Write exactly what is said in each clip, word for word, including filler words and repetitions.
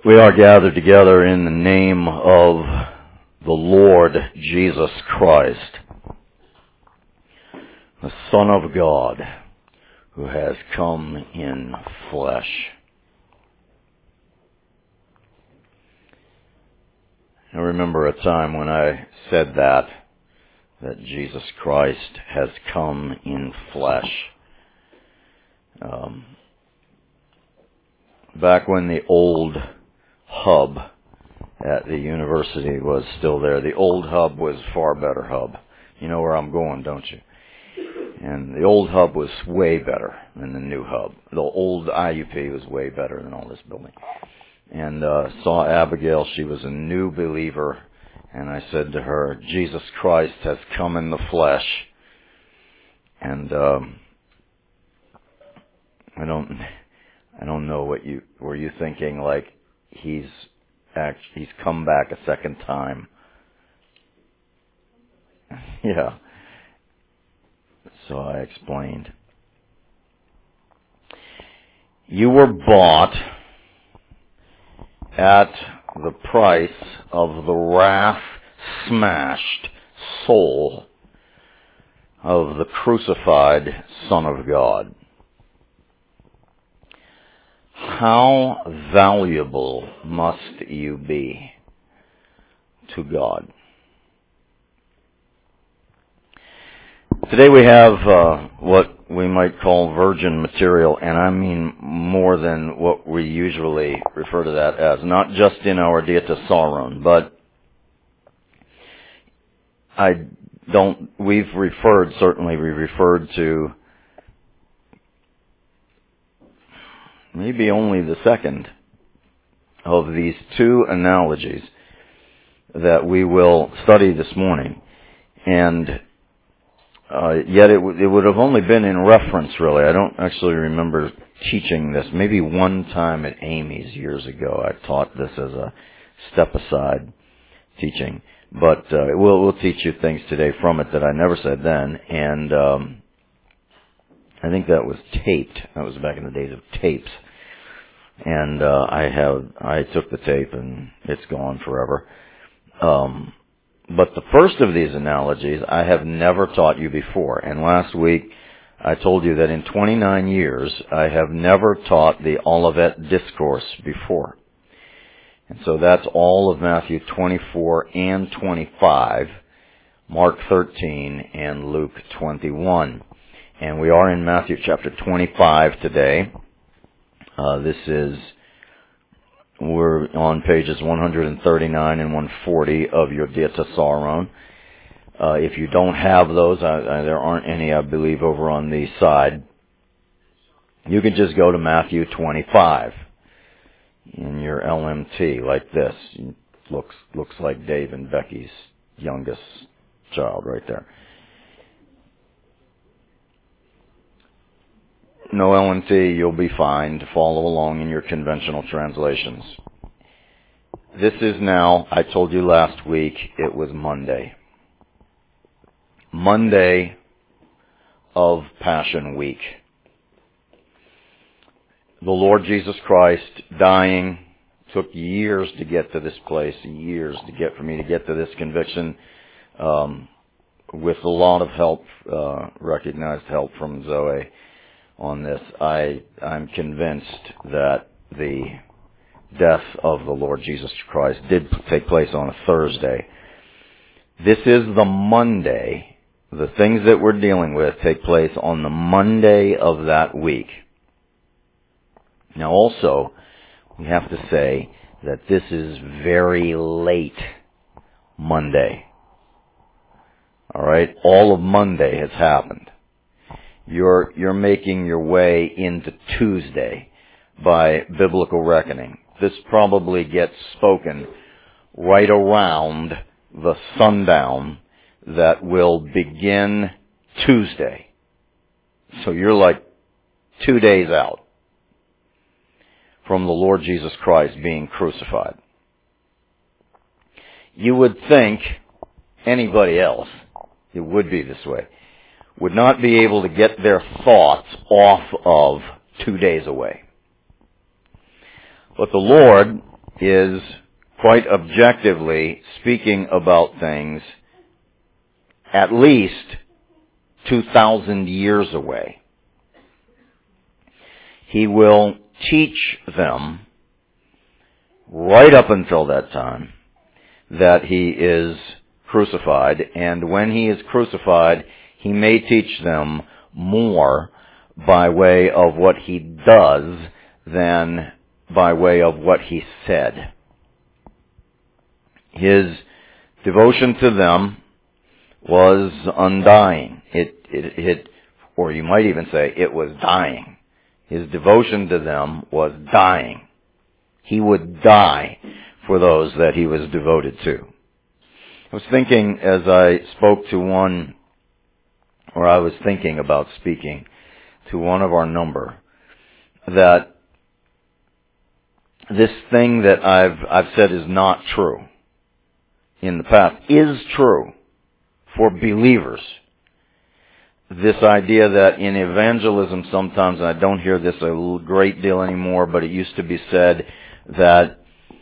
We are gathered together in the name of the Lord Jesus Christ, the Son of God, who has come in flesh. I remember a time when I said that, that Jesus Christ has come in flesh. Um, back when the old hub at the university was still there. The old hub was far better hub. You know where I'm going, don't you? And the old hub was way better than the new hub. The old I U P was way better than all this building. And uh, saw Abigail. She was a new believer. And I said to her, Jesus Christ has come in the flesh. And um, I don't, I don't know what you were you thinking like. He's act, he's come back a second time. Yeah. So I explained. You were bought at the price of the wrath-smashed soul of the crucified Son of God. How valuable must you be to God? Today we have uh, what we might call virgin material, and I mean more than what we usually refer to that as, not just in our Dieta Sauron, but I don't, we've referred, certainly we referred to maybe only the second of these two analogies that we will study this morning. And uh, yet it, w- it would have only been in reference, really. I don't actually remember teaching this. Maybe one time at Amy's years ago I taught this as a step-aside teaching. But uh, we'll, we'll teach you things today from it that I never said then. And um, I think that was taped. That was back in the days of tapes. And uh, I have I took the tape and it's gone forever. Um, but the first of these analogies I have never taught you before. And last week I told you that in twenty-nine years I have never taught the Olivet Discourse before. And so that's all of Matthew twenty-four and twenty-five, Mark thirteen, and Luke twenty-one. And we are in Matthew chapter twenty-five today. Uh, this is, we're on pages one thirty-nine and one forty of your Dieta Sauron. Uh, if you don't have those, I, I, there aren't any, I believe, over on the side. You can just go to Matthew twenty-five in your L M T like this. It looks looks like Dave and Becky's youngest child right there. No L M T, you'll be fine to follow along in your conventional translations. This is now, I told you last week, it was Monday. Monday of Passion Week. The Lord Jesus Christ dying took years to get to this place, years to get for me to get to this conviction, um, with a lot of help, uh, recognized help from Zoe. On this, I, I'm convinced that the death of the Lord Jesus Christ did take place on a Thursday. This is the Monday. The things that we're dealing with take place on the Monday of that week. Now also, we have to say that this is very late Monday. Alright? All of Monday has happened. You're, you're making your way into Tuesday by biblical reckoning. This probably gets spoken right around the sundown that will begin Tuesday. So you're like two days out from the Lord Jesus Christ being crucified. You would think anybody else, it would be this way, would not be able to get their thoughts off of two days away. But the Lord is quite objectively speaking about things at least two thousand years away. He will teach them right up until that time that he is crucified, and when he is crucified, he may teach them more by way of what he does than by way of what he said. His devotion to them was undying. It, it, it, or you might even say it was dying. His devotion to them was dying. He would die for those that he was devoted to. I was thinking as I spoke to one, or I was thinking about speaking to one of our number, that this thing that I've, I've said is not true in the past is true for believers. This idea that in evangelism sometimes, and I don't hear this a great deal anymore, but it used to be said that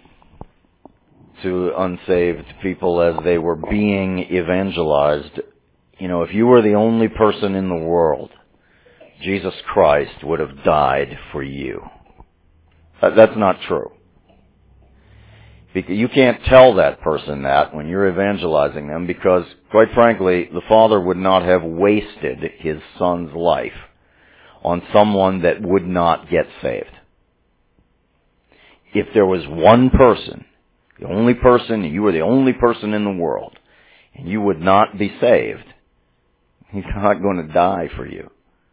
to unsaved people as they were being evangelized, you know, if you were the only person in the world, Jesus Christ would have died for you. That's not true. You can't tell that person that when you're evangelizing them, because, quite frankly, the Father would not have wasted his Son's life on someone that would not get saved. If there was one person, the only person, you were the only person in the world, and you would not be saved, he's not going to die for you.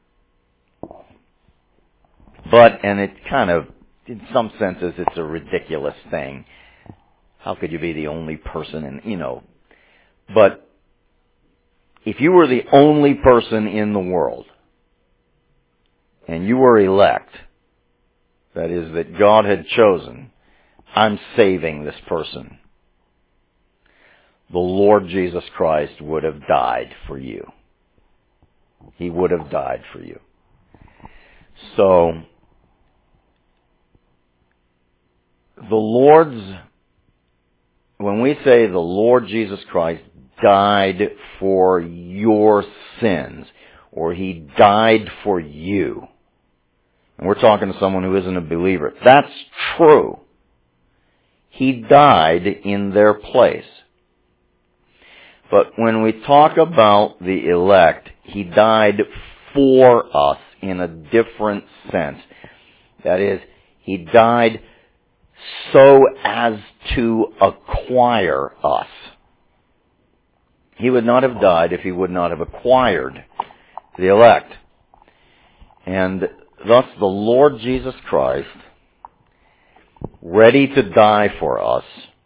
But, and it kind of, in some senses, it's a ridiculous thing. How could you be the only person in, you know, but if you were the only person in the world, and you were elect, that is, that God had chosen, I'm saving this person, the Lord Jesus Christ would have died for you. He would have died for you. So, the Lord's, when we say the Lord Jesus Christ died for your sins, or he died for you, and we're talking to someone who isn't a believer, that's true. He died in their place. But when we talk about the elect, he died for us in a different sense. That is, he died so as to acquire us. He would not have died if he would not have acquired the elect. And thus the Lord Jesus Christ, ready to die for us,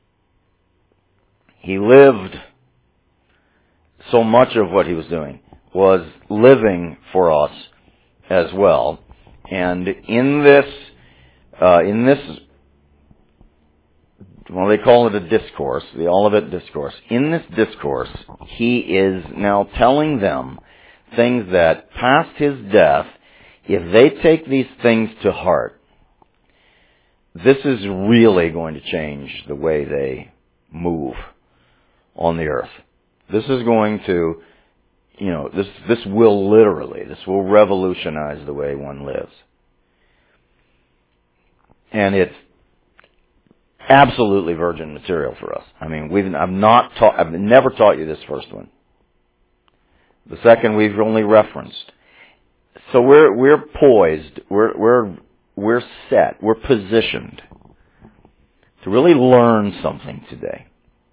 he lived, so much of what he was doing was living for us as well. And in this, uh, in this, well, they call it a discourse, the Olivet Discourse. In this discourse, he is now telling them things that past his death, if they take these things to heart, this is really going to change the way they move on the earth. This is going to, you know, this this will literally, this will revolutionize the way one lives. And it's absolutely virgin material for us. I mean, we've I've not taught, I've never taught you this first one. The second we've only referenced. So we're we're poised, we're we're we're set, we're positioned to really learn something today.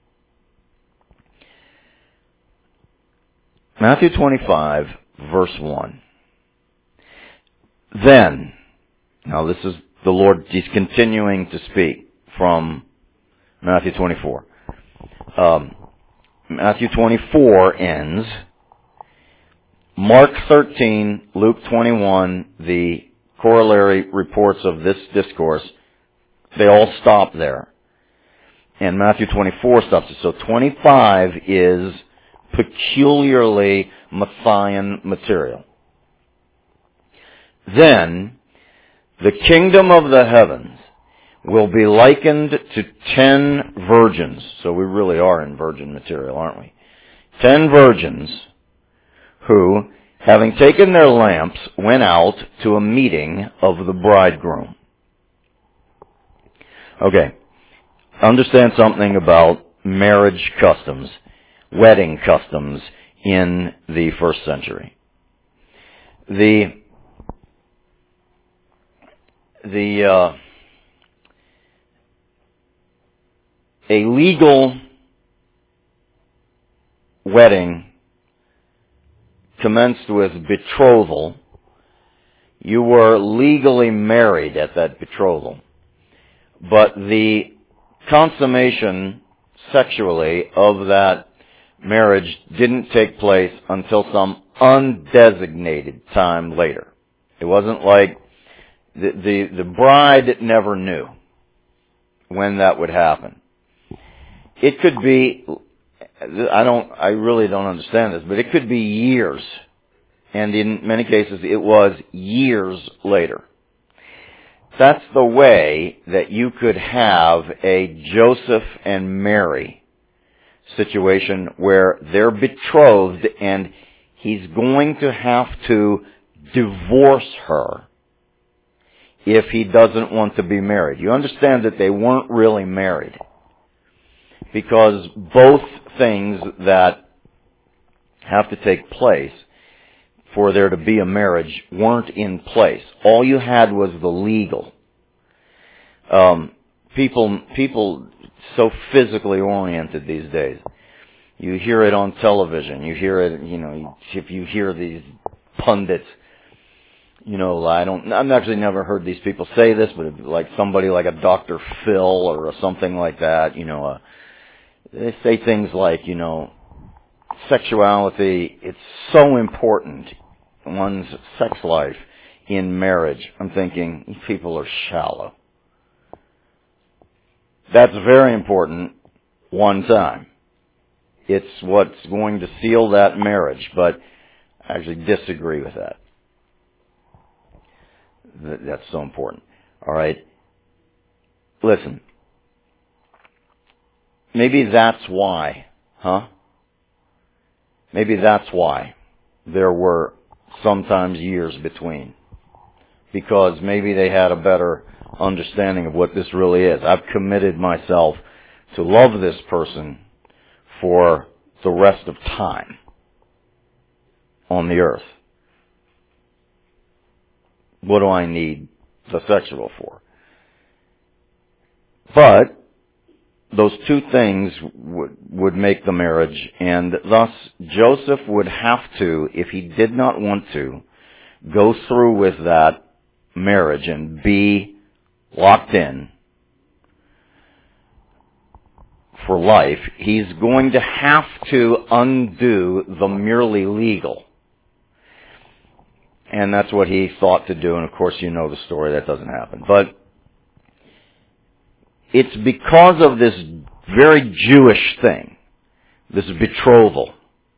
Matthew twenty-five, verse one. Then, now this is the Lord, he's continuing to speak from Matthew twenty-four. Um, Matthew twenty-four ends. Mark thirteen, Luke twenty-one, the corollary reports of this discourse, they all stop there. And Matthew twenty-four stops it. So twenty-five is peculiarly Matthean material. Then, the kingdom of the heavens will be likened to ten virgins. So we really are in virgin material, aren't we? Ten virgins who, having taken their lamps, went out to a meeting of the bridegroom. Okay, understand something about marriage customs, wedding customs in the first century. The the uh, a legal wedding commenced with betrothal. You were legally married at that betrothal. But the consummation sexually of that marriage didn't take place until some undesignated time later. It wasn't like the, the, the bride never knew when that would happen. It could be, I don't, I really don't understand this, but it could be years. And in many cases it was years later. That's the way that you could have a Joseph and Mary situation where they're betrothed and he's going to have to divorce her if he doesn't want to be married. You understand that they weren't really married because both things that have to take place for there to be a marriage weren't in place. All you had was the legal. Um, people, people so physically oriented these days. You hear it on television. You hear it, you know, if you hear these pundits, you know, I don't, I've actually never heard these people say this, but like somebody like a Doctor Phil or something like that, you know, uh, they say things like, you know, sexuality, it's so important, one's sex life in marriage. I'm thinking, these people are shallow. That's very important one time. It's what's going to seal that marriage, but I actually disagree with that. That's so important. All right. Listen. Maybe that's why, huh? Maybe that's why there were sometimes years between. Because maybe they had a better understanding of what this really is. I've committed myself to love this person for the rest of time on the earth. What do I need the sexual for? But those two things would, would make the marriage, and thus Joseph would have to, if he did not want to, go through with that marriage and be locked in for life. He's going to have to undo the merely legal. And that's what he thought to do, and of course you know the story, that doesn't happen. But it's because of this very Jewish thing, this betrothal,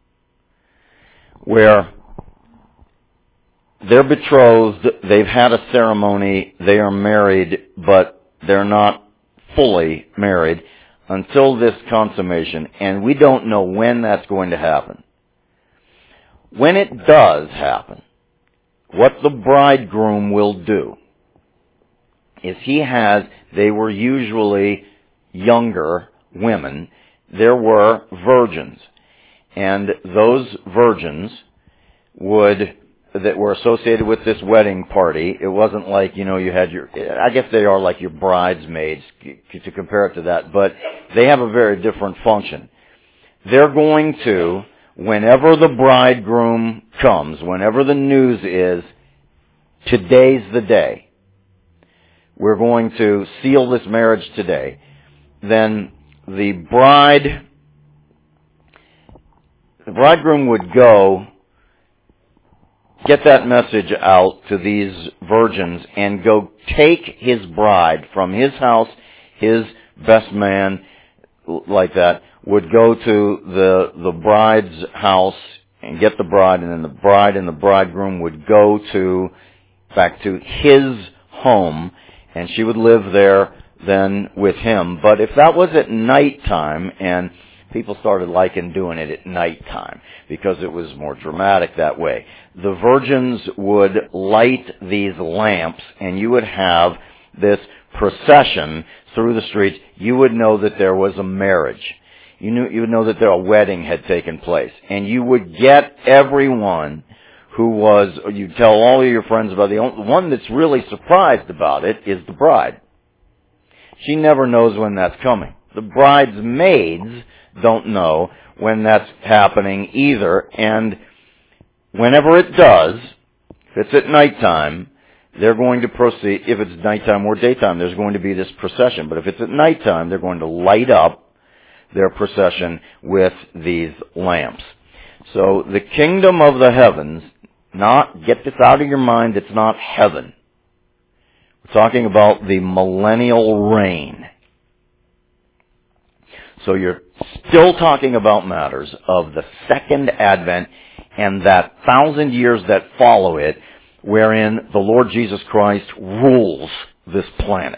where they're betrothed, they've had a ceremony, they are married, but they're not fully married until this consummation, and we don't know when that's going to happen. When it does happen, what the bridegroom will do is he has, they were usually younger women, there were virgins, and those virgins would, that were associated with this wedding party, it wasn't like, you know, you had your, I guess they are like your bridesmaids to compare it to that, but they have a very different function. They're going to, whenever the bridegroom comes, whenever the news is, today's the day, we're going to seal this marriage today, then the bride, the bridegroom would go get that message out to these virgins and go take his bride from his house, his best man, like that, would go to the, the bride's house and get the bride, and then the bride and the bridegroom would go to, back to his home, and she would live there than with him. But if that was at nighttime, and people started liking doing it at nighttime because it was more dramatic that way, the virgins would light these lamps, and you would have this procession through the streets. You would know that there was a marriage. You knew, you would know that there a wedding had taken place. And you would get everyone who was, or you'd tell all of your friends about it. The only one that's really surprised about it is the bride. She never knows when that's coming. The bridesmaids don't know when that's happening either. And whenever it does, if it's at nighttime, they're going to proceed. If it's nighttime or daytime, there's going to be this procession. But if it's at nighttime, they're going to light up their procession with these lamps. So the kingdom of the heavens, not, get this out of your mind, it's not heaven. We're talking about the millennial reign. So you're still talking about matters of the second advent and that thousand years that follow it, wherein the Lord Jesus Christ rules this planet.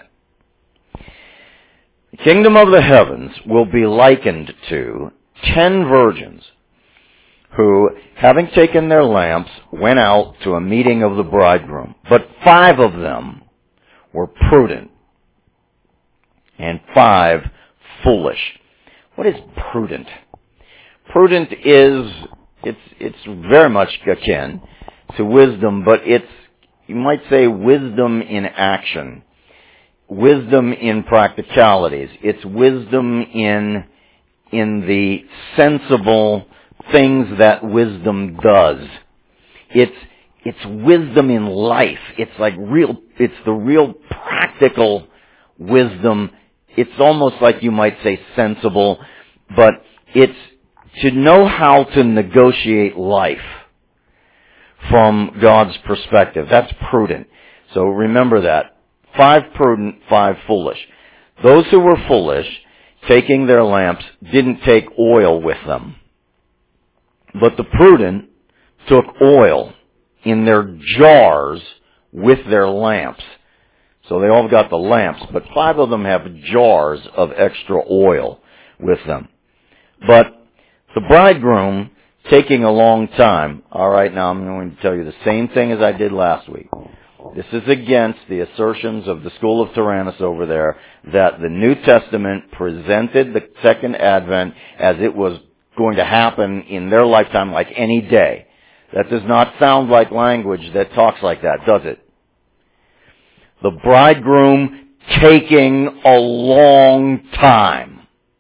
The kingdom of the heavens will be likened to ten virgins who, having taken their lamps, went out to a meeting of the bridegroom. But five of them were prudent, and five foolish. What is prudent? Prudent is, it's, it's very much akin to wisdom, but it's, you might say, wisdom in action. Wisdom in practicalities. It's wisdom in, in the sensible things that wisdom does. It's, it's wisdom in life. It's like real, it's the real practical wisdom. It's almost like you might say sensible, but it's to know how to negotiate life from God's perspective. That's prudent. So remember that. Five prudent, five foolish. Those who were foolish, taking their lamps, didn't take oil with them. But the prudent took oil in their jars with their lamps. So they all got the lamps, but five of them have jars of extra oil with them. But the bridegroom, taking a long time, all right, now I'm going to tell you the same thing as I did last week. This is against the assertions of the school of Tyrannus over there that the New Testament presented the second advent as it was going to happen in their lifetime like any day. That does not sound like language that talks like that, does it? The bridegroom taking a long time.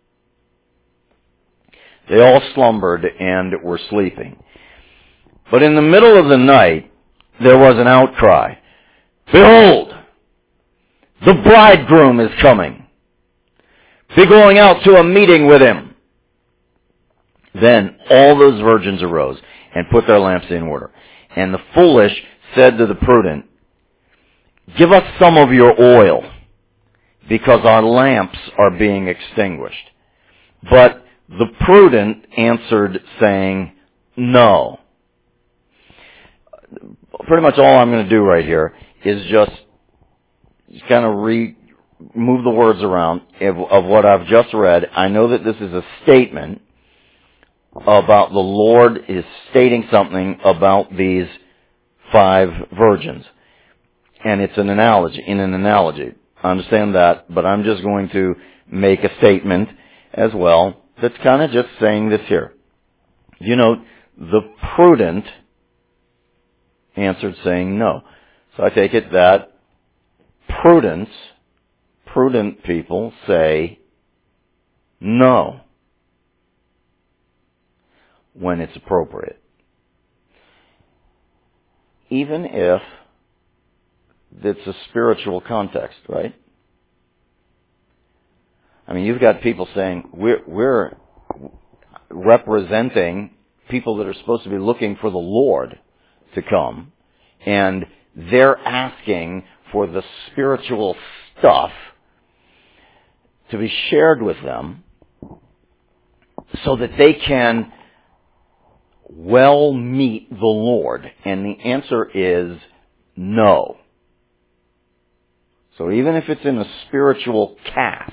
They all slumbered and were sleeping. But in the middle of the night, there was an outcry. Behold, the bridegroom is coming. Be going out to a meeting with him. Then all those virgins arose and put their lamps in order. And the foolish said to the prudent, give us some of your oil, because our lamps are being extinguished. But the prudent answered, saying, no. Pretty much all I'm going to do right here is just, just kind of re, move the words around of, of what I've just read. I know that this is a statement about the Lord is stating something about these five virgins. And it's an analogy, in an analogy. I understand that, but I'm just going to make a statement as well that's kind of just saying this here. You know, the prudent answered saying no. So I take it that prudence, prudent people say no when it's appropriate. Even if it's a spiritual context, right? I mean, you've got people saying, we're, we're representing people that are supposed to be looking for the Lord to come, and they're asking for the spiritual stuff to be shared with them so that they can well meet the Lord. And the answer is no. So even if it's in a spiritual cast,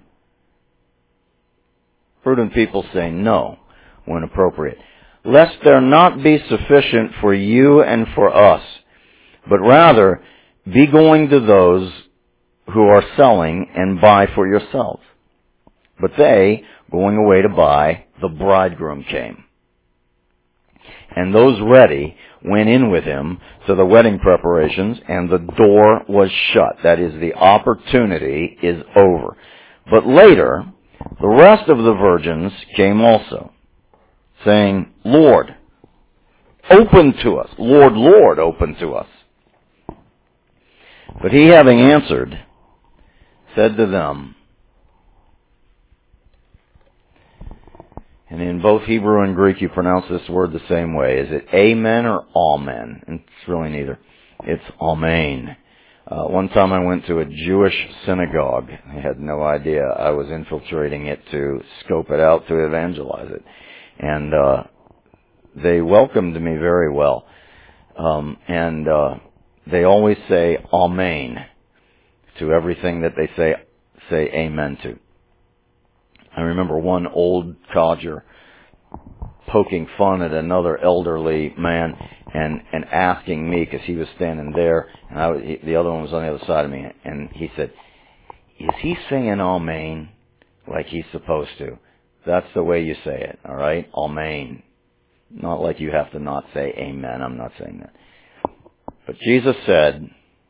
prudent people say no when appropriate. Lest there not be sufficient for you and for us, but rather be going to those who are selling and buy for yourselves. But they, going away to buy, the bridegroom came. And those ready went in with him to the wedding preparations, and the door was shut. That is, the opportunity is over. But later, the rest of the virgins came also, saying, Lord, open to us. Lord, Lord, open to us. But he, having answered, said to them, and in both Hebrew and Greek you pronounce this word the same way. Is it amen or amen? And it's really neither. It's amen. Uh, one time I went to a Jewish synagogue. I had no idea. I was infiltrating it to scope it out, to evangelize it. And uh, they welcomed me very well. Um, and uh, they always say amen to everything that they say say amen to. I remember one old codger poking fun at another elderly man and, and asking me, because he was standing there, and I was, he, the other one was on the other side of me, and he said, is he saying amen like he's supposed to? That's the way you say it, all right? Amen. Not like you have to not say amen. I'm not saying that. But Jesus said,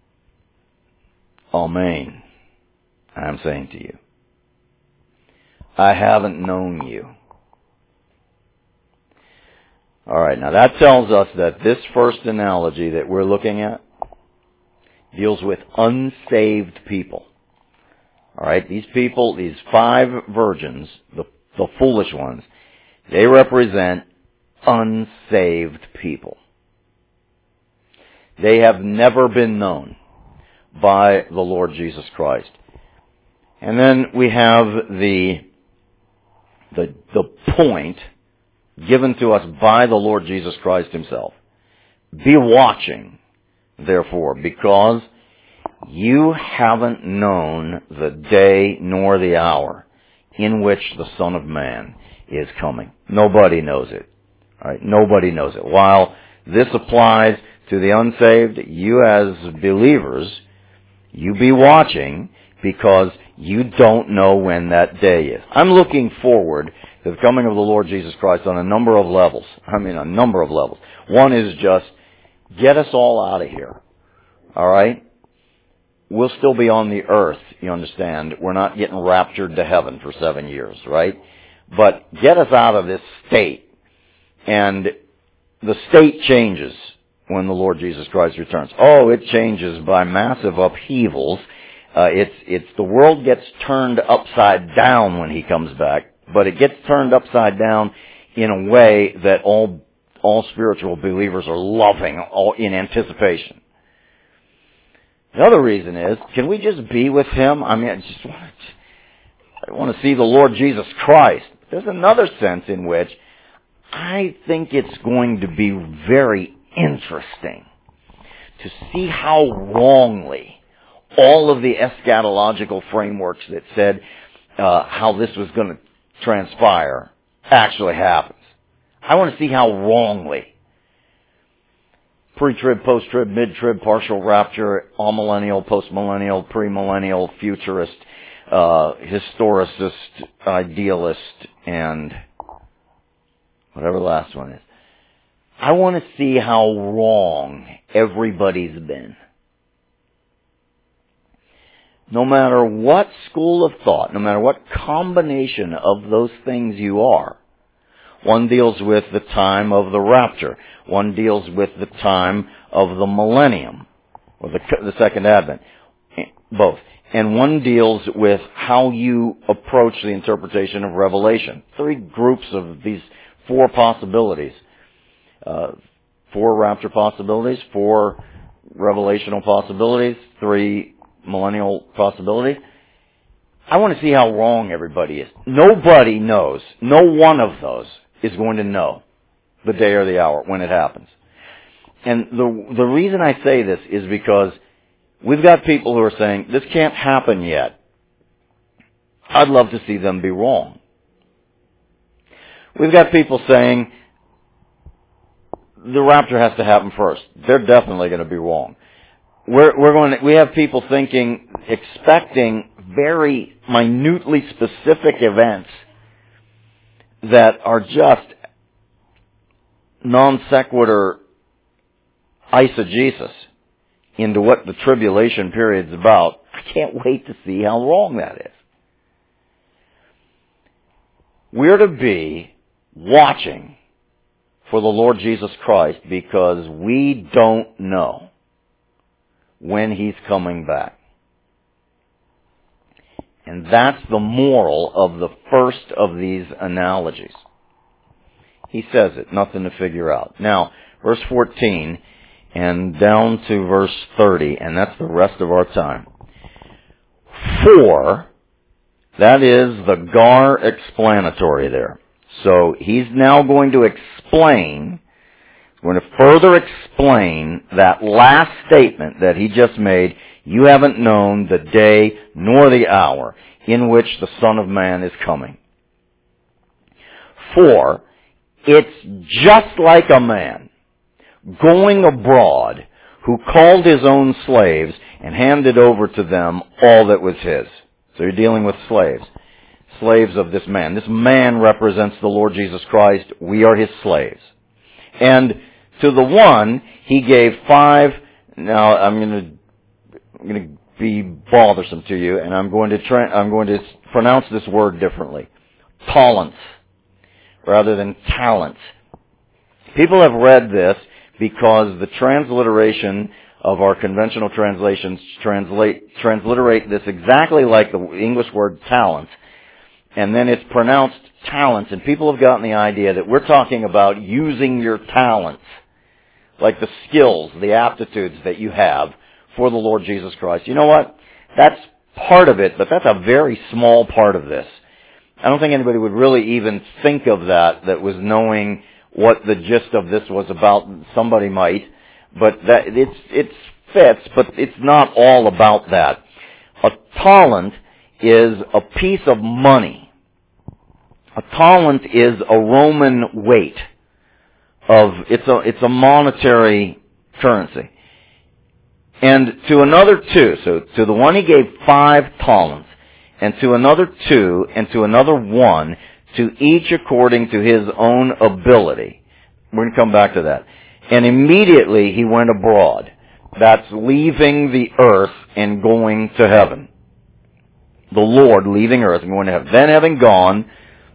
amen, I'm saying to you, I haven't known you. All right, now that tells us that this first analogy that we're looking at deals with unsaved people. All right, these people, these five virgins, the, the foolish ones, they represent unsaved people. They have never been known by the Lord Jesus Christ. And then we have the The, the point given to us by the Lord Jesus Christ himself. Be watching, therefore, because you haven't known the day nor the hour in which the Son of Man is coming. Nobody knows it. All right? Nobody knows it. While this applies to the unsaved, you as believers, you be watching, because you don't know when that day is. I'm looking forward to the coming of the Lord Jesus Christ on a number of levels. I mean, a number of levels. One is just, get us all out of here. All right? We'll still be on the earth, you understand. We're not getting raptured to heaven for seven years, right? But get us out of this state. And the state changes when the Lord Jesus Christ returns. Oh, it changes by massive upheavals. Uh, it's, it's, the world gets turned upside down when he comes back, but it gets turned upside down in a way that all, all spiritual believers are loving, all in anticipation. The other reason is, can we just be with him? I mean, I just want to, I want to see the Lord Jesus Christ. There's another sense in which I think it's going to be very interesting to see how wrongly all of the eschatological frameworks that said uh, how this was going to transpire actually happens. I want to see how wrongly. Pre-trib, post-trib, mid-trib, partial rapture, amillennial, post-millennial, premillennial, futurist, uh, historicist, idealist, and whatever the last one is. I want to see how wrong everybody's been. No matter what school of thought, no matter what combination of those things you are, one deals with the time of the rapture. One deals with the time of the millennium, or the, the second advent. Both. And one deals with how you approach the interpretation of Revelation. Three groups of these four possibilities. Uh, four rapture possibilities, four revelational possibilities, three millennial possibilities. I want to see how wrong everybody is. Nobody knows. No one of those is going to know the day or the hour when it happens. And the the reason I say this is because we've got people who are saying, this can't happen yet. I'd love to see them be wrong. We've got people saying, the rapture has to happen first. They're definitely going to be wrong. We're, we're going to, we have people thinking, expecting very minutely specific events that are just non sequitur eisegesis into what the tribulation period's about. I can't wait to see how wrong that is. We're to be watching for the Lord Jesus Christ because we don't know when He's coming back. And that's the moral of the first of these analogies. He says it, nothing to figure out. Now, verse fourteen and down to verse thirty, and that's the rest of our time. For, that is the gar explanatory there. So he's now going to explain, going to further explain that last statement that he just made, you haven't known the day nor the hour in which the Son of Man is coming. For it's just like a man going abroad who called his own slaves and handed over to them all that was his. So you're dealing with slaves. Slaves of this man. This man represents the Lord Jesus Christ. We are his slaves. And to the one, he gave five, now I'm going to I'm going to be bothersome to you, and I'm going to tra- I'm going to pronounce this word differently. Talents, rather than talents. People have read this because the transliteration of our conventional translations translate transliterate this exactly like the English word talent, and then it's pronounced talents, and people have gotten the idea that we're talking about using your talents, like the skills, the aptitudes that you have for the Lord Jesus Christ. You know what? That's part of it, but that's a very small part of this. I don't think anybody would really even think of that, that was knowing what the gist of this was about. Somebody might, but that it's it fits, but it's not all about that. A talent is a piece of money. A talent is a Roman weight of it's a it's a monetary currency. And to another two, so to the one he gave five talents, and to another two, and to another one, to each according to his own ability. We're going to come back to that. And immediately he went abroad. That's leaving the earth and going to heaven. The Lord leaving earth and going to heaven. Then having gone,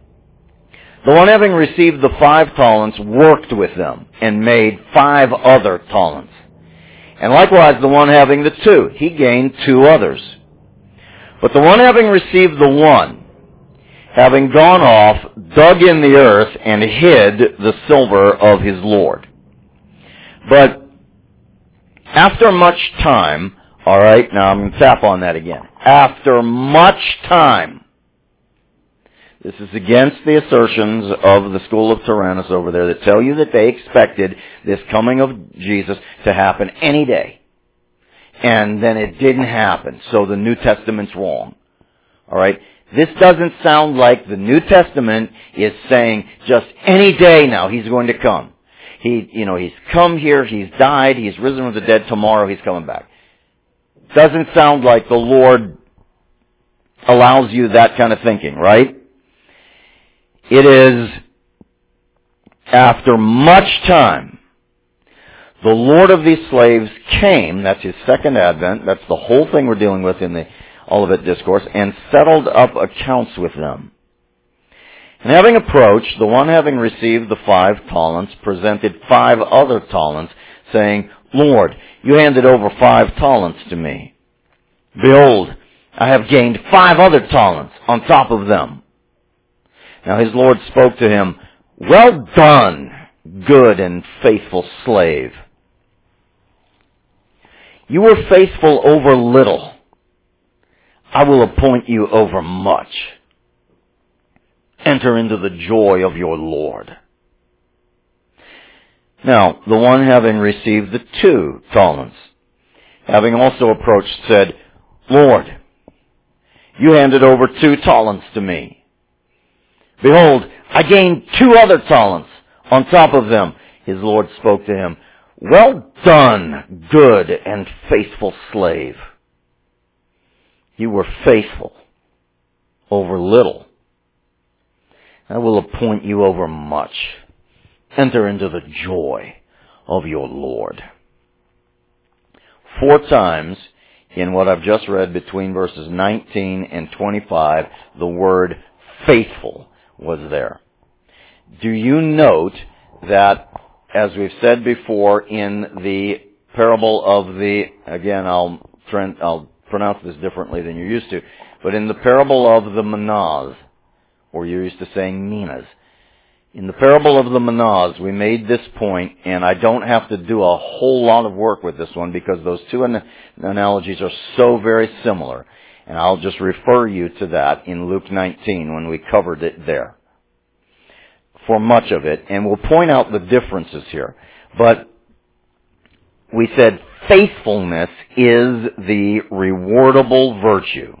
the one having received the five talents worked with them and made five other talents. And likewise the one having the two, he gained two others. But the one having received the one, having gone off, dug in the earth and hid the silver of his Lord. But after much time, all right, now I'm going to tap on that again. After much time, this is against the assertions of the school of Tyrannus over there that tell you that they expected this coming of Jesus to happen any day. And then it didn't happen, so the New Testament's wrong. All right? This doesn't sound like the New Testament is saying just any day now he's going to come. He, you know, he's come here, he's died, he's risen from the dead, tomorrow he's coming back. Doesn't sound like the Lord allows you that kind of thinking, right? It is after much time, the Lord of these slaves came, that's his second advent, that's the whole thing we're dealing with in the Olivet Discourse, and settled up accounts with them. And having approached, the one having received the five talents presented five other talents, saying, Lord, you handed over five talents to me. Behold, I have gained five other talents on top of them. Now his Lord spoke to him, Well done, good and faithful slave. You were faithful over little. I will appoint you over much. Enter into the joy of your Lord. Now, the one having received the two talents having also approached, said, Lord, you handed over two talents to me. Behold, I gained two other talents on top of them. His Lord spoke to him, well done, good and faithful slave. You were faithful over little. I will appoint you over much. Enter into the joy of your Lord. Four times in what I've just read between verses nineteen and twenty-five, the word faithful was there. Do you note that, as we've said before, in the parable of the, again, I'll, I'll pronounce this differently than you're used to, but in the parable of the manaz, or you're used to saying minas, in the parable of the manaz, we made this point, and I don't have to do a whole lot of work with this one because those two an- analogies are so very similar. And I'll just refer you to that in Luke nineteen when we covered it there for much of it. And we'll point out the differences here. But we said faithfulness is the rewardable virtue.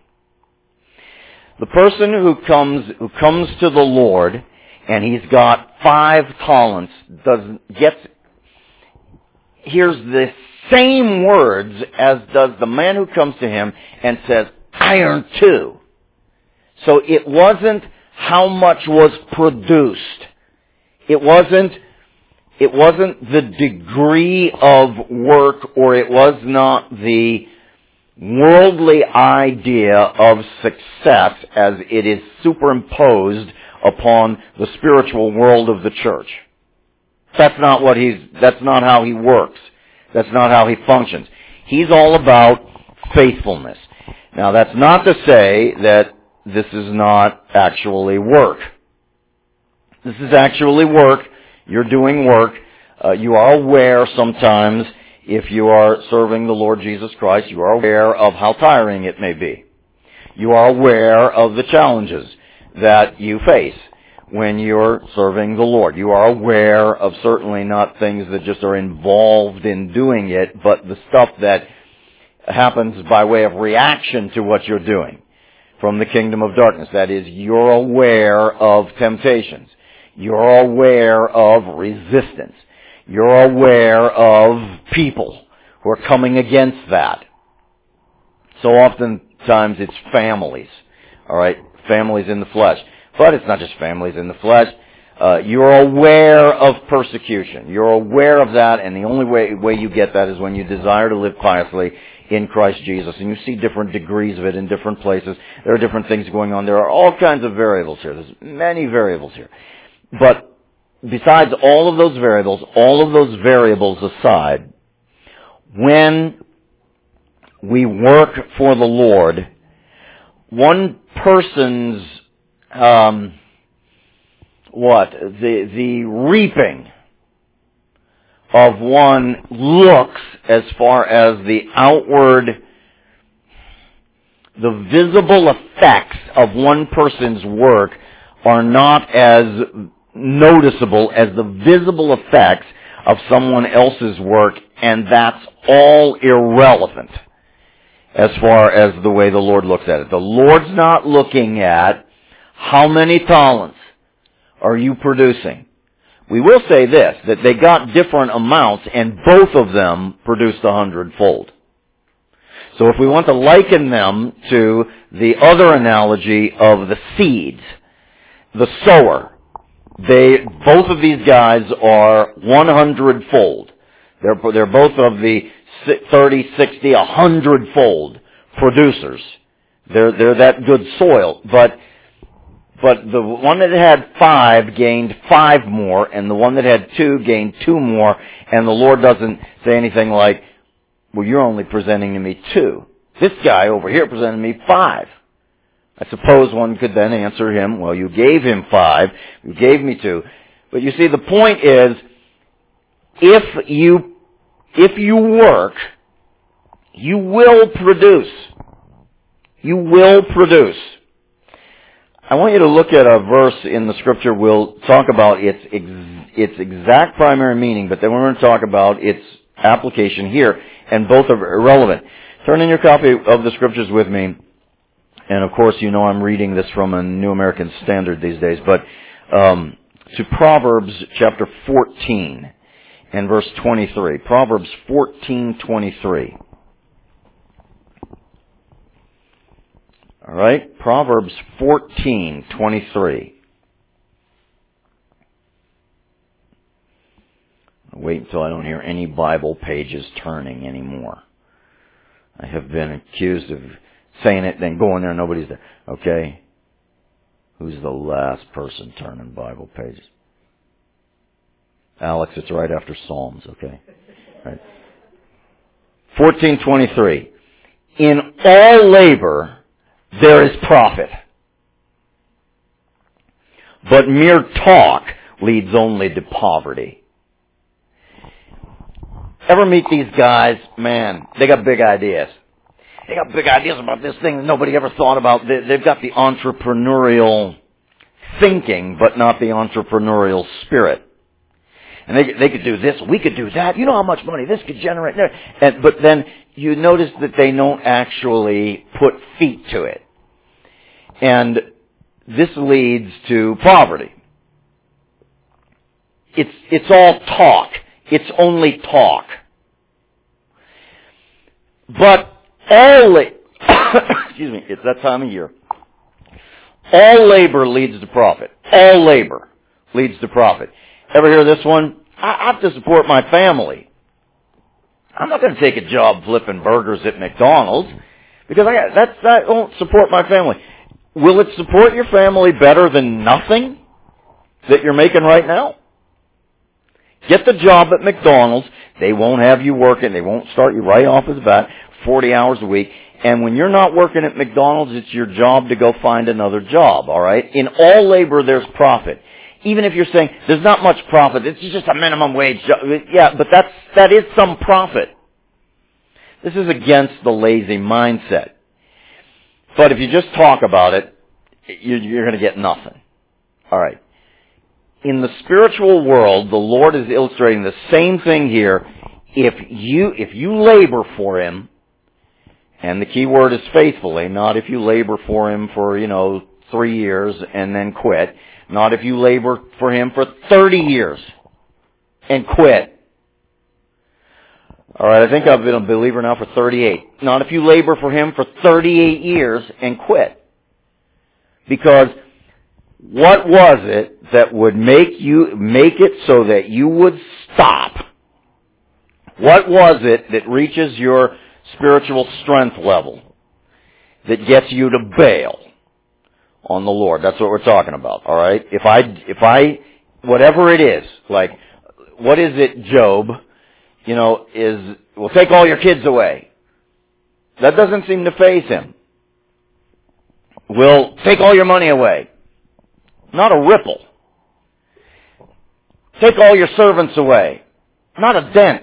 The person who comes, who comes to the Lord and he's got five talents, does, gets, hears the same words as does the man who comes to him and says, I earned two. So it wasn't how much was produced. It wasn't, it wasn't the degree of work, or it was not the worldly idea of success as it is superimposed upon the spiritual world of the church. That's not what he's, that's not how he works. That's not how he functions. He's all about faithfulness. Now that's not to say that this is not actually work. This is actually work. You're doing work. Uh, you are aware sometimes, if you are serving the Lord Jesus Christ, you are aware of how tiring it may be. You are aware of the challenges that you face when you're serving the Lord. You are aware of certainly not things that just are involved in doing it, but the stuff that happens by way of reaction to what you're doing from the kingdom of darkness. That is, you're aware of temptations. You're aware of resistance. You're aware of people who are coming against that. So oftentimes it's families, all right, families in the flesh. But it's not just families in the flesh. Uh, you're aware of persecution. You're aware of that, and the only way, way you get that is when you desire to live piously in Christ Jesus. And you see different degrees of it in different places. There are different things going on. There are all kinds of variables here. There's many variables here. But besides all of those variables, all of those variables aside, when we work for the Lord, one person's um, what the the reaping of one looks, as far as the outward, the visible effects of one person's work are not as noticeable as the visible effects of someone else's work, and that's all irrelevant as far as the way the Lord looks at it. The Lord's not looking at how many talents are you producing. We will say this, that they got different amounts, and both of them produced a hundredfold. So if we want to liken them to the other analogy of the seeds, the sower, they, both of these guys are one hundredfold. They're, they're both of the thirty, sixty, one hundredfold producers. They're, they're that good soil. But, but the one that had five gained five more, and the one that had two gained two more, and the Lord doesn't say anything like, well, you're only presenting to me two. This guy over here presented me five. I suppose one could then answer him, well, you gave him five, you gave me two. But you see, the point is, if you, if you work, you will produce. You will produce. I want you to look at a verse in the Scripture. We'll talk about its, ex, its exact primary meaning, but then we're going to talk about its application here, and both are irrelevant. Turn in your copy of the Scriptures with me. And of course, you know I'm reading this from a New American Standard these days, but um, to Proverbs chapter fourteen and verse twenty-three. Proverbs fourteen twenty-three. All right, Proverbs fourteen twenty-three. I'll wait until I don't hear any Bible pages turning anymore. I have been accused of saying it, then going there, nobody's there. Okay? Who's the last person turning Bible pages? Alex, it's right after Psalms, okay? Right. fourteen twenty-three. In all labor there is profit, but mere talk leads only to poverty. Ever meet these guys? Man, they got big ideas. They got big ideas about this thing that nobody ever thought about. They've got the entrepreneurial thinking, but not the entrepreneurial spirit. And they they could do this, we could do that. You know how much money this could generate. And, but then you notice that they don't actually put feet to it. And this leads to poverty. It's it's all talk. It's only talk. But all la- excuse me, it's that time of year. All labor leads to profit. All labor leads to profit. Ever hear this one? I have to support my family. I'm not going to take a job flipping burgers at McDonald's because I got, that's that won't support my family. Will it support your family better than nothing that you're making right now? Get the job at McDonald's. They won't have you working. They won't start you right off as the bat, forty hours a week. And when you're not working at McDonald's, it's your job to go find another job, all right? In all labor, there's profit. Even if you're saying there's not much profit, it's just a minimum wage job. Yeah, but that's, that is some profit. This is against the lazy mindset. But if you just talk about it, you're going to get nothing. All right. In the spiritual world, the Lord is illustrating the same thing here. If you, if you labor for Him, and the key word is faithfully, not if you labor for Him for, you know, three years and then quit. Not if you labor for Him for thirty years and quit. All right, I think I've been a believer now for thirty-eight. Not if you labor for Him for thirty-eight years and quit. Because what was it that would make you make it so that you would stop? What was it that reaches your spiritual strength level that gets you to bail on the Lord? That's what we're talking about, all right? If I, if I, whatever it is, like, what is it, Job, you know, is, well, take all your kids away. That doesn't seem to faze him. We'll take all your money away. Not a ripple. Take all your servants away. Not a dent.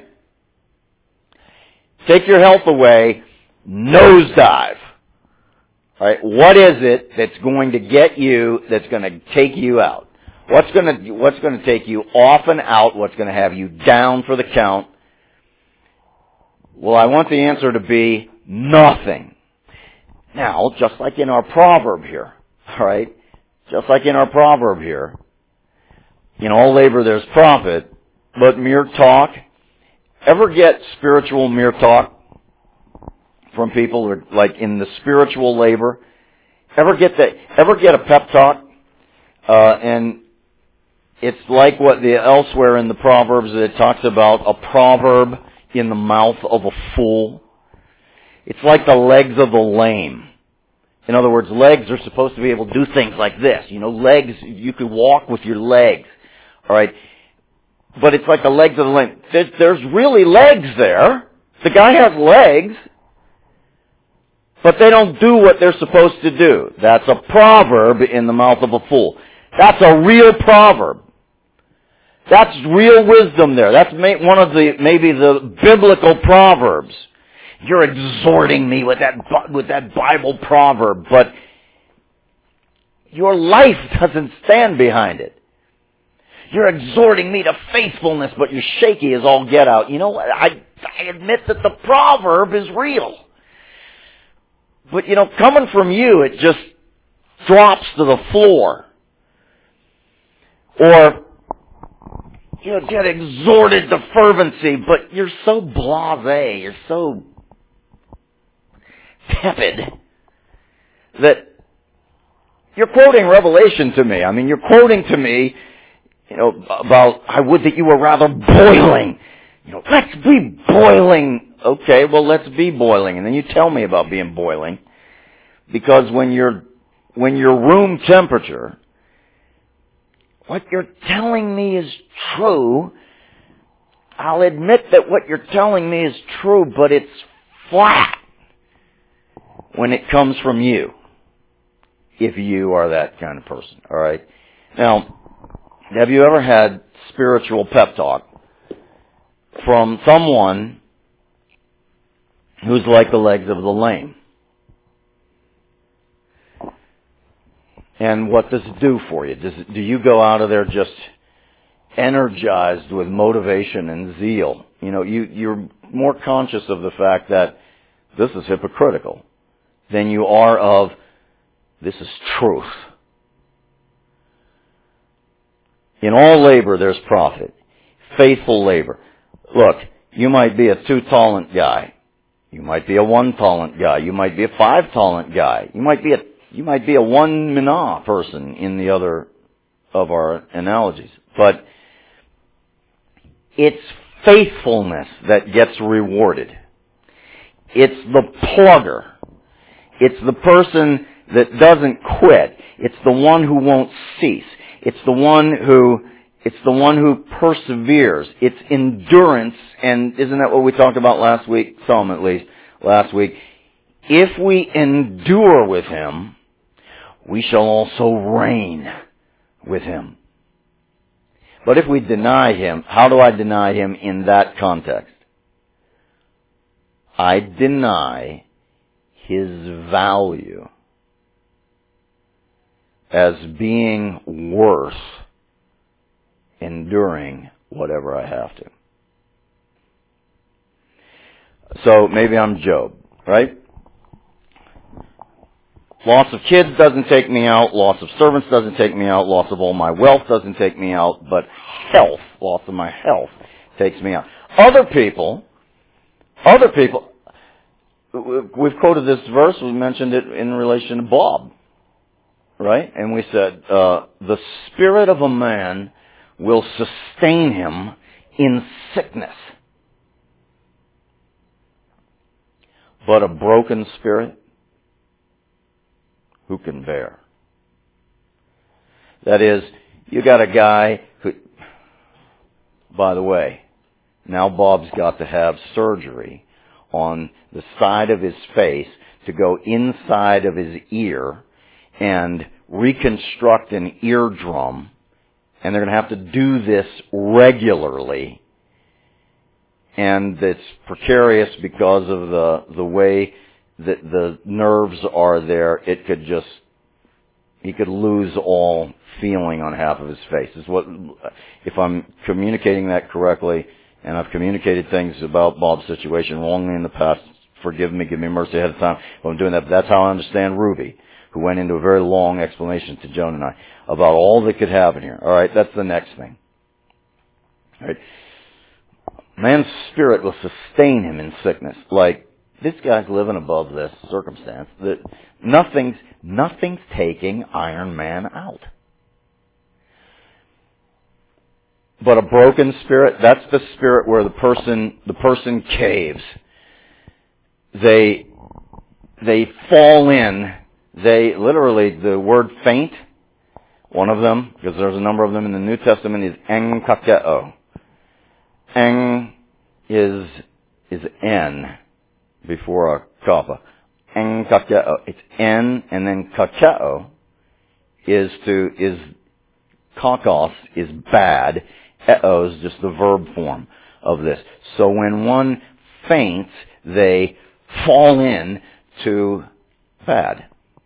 Take your health away. Nosedive. All right, what is it that's going to get you, that's going to take you out? What's going to, what's going to take you off and out? What's going to have you down for the count? Well, I want the answer to be nothing. Now, just like in our proverb here, all right, just like in our proverb here, in all labor there's profit, but mere talk. Ever get spiritual mere talk from people like in the spiritual labor? Ever get that? Ever get a pep talk? Uh, and it's like what the elsewhere in the Proverbs that it talks about a proverb in the mouth of a fool. It's like the legs of the lame. In other words, legs are supposed to be able to do things like this. You know, legs, you can walk with your legs. All right. But it's like the legs of the lame. There's, there's really legs there. The guy has legs. But they don't do what they're supposed to do. That's a proverb in the mouth of a fool. That's a real proverb. That's real wisdom there. That's one of the, maybe the biblical proverbs. You're exhorting me with that, with that Bible proverb, but your life doesn't stand behind it. You're exhorting me to faithfulness, but you're shaky as all get out. You know what? I, I admit that the proverb is real. But, you know, coming from you, it just drops to the floor. Or, you know, get exhorted to fervency, but you're so blasé, you're so tepid that you're quoting Revelation to me. I mean, you're quoting to me, you know, about, I would that you were rather boiling. You know, let's be boiling. Okay, well, let's be boiling. And then you tell me about being boiling. Because when you're, when you're room temperature, what you're telling me is true. I'll admit that what you're telling me is true, but it's flat when it comes from you. If you are that kind of person, all right? Now, have you ever had spiritual pep talk from someone who's like the legs of the lame? And what does it do for you? Does it, do you go out of there just energized with motivation and zeal? You know, you, you're more conscious of the fact that this is hypocritical than you are of this is truth. In all labor there's profit. Faithful labor. Look, you might be a two-talent guy. You might be a one-talent guy. You might be a five-talent guy. You might be a You might be a one mina person in the other of our analogies. But it's faithfulness that gets rewarded. It's the plugger. It's the person that doesn't quit. It's the one who won't cease. It's the one who, it's the one who perseveres. It's endurance. And isn't that what we talked about last week? Some at least last week. If we endure with Him, we shall also reign with Him. But if we deny Him, how do I deny Him in that context? I deny His value as being worth enduring whatever I have to. So maybe I'm Job, right? Loss of kids doesn't take me out. Loss of servants doesn't take me out. Loss of all my wealth doesn't take me out. But health, loss of my health, takes me out. Other people, other people, we've quoted this verse, we mentioned it in relation to Bob, right? And we said, uh, the spirit of a man will sustain him in sickness. But a broken spirit, who can bear? That is, you got a guy who, by the way, now Bob's got to have surgery on the side of his face to go inside of his ear and reconstruct an eardrum. And they're going to have to do this regularly. And it's precarious because of the, the way that the nerves are there. It could just, he could lose all feeling on half of his face. Is what, if I'm communicating that correctly, and I've communicated things about Bob's situation wrongly in the past, forgive me, give me mercy ahead of time if I'm doing that. But that's how I understand Ruby, who went into a very long explanation to Joan and I about all that could happen here. All right, that's the next thing. All right. Man's spirit will sustain him in sickness. Like, this guy's living above this circumstance. That nothing's, nothing's taking Iron Man out. But a broken spirit, that's the spirit where the person, the person caves. They, they fall in. They, literally, the word faint, one of them, because there's a number of them in the New Testament, is enkakeo. Eng is, is N before a kappa. Enkakeo. It's N, and then kakeo is to, is, kakos is bad. Eo is just the verb form of this. So when one faints, they fall in to bad.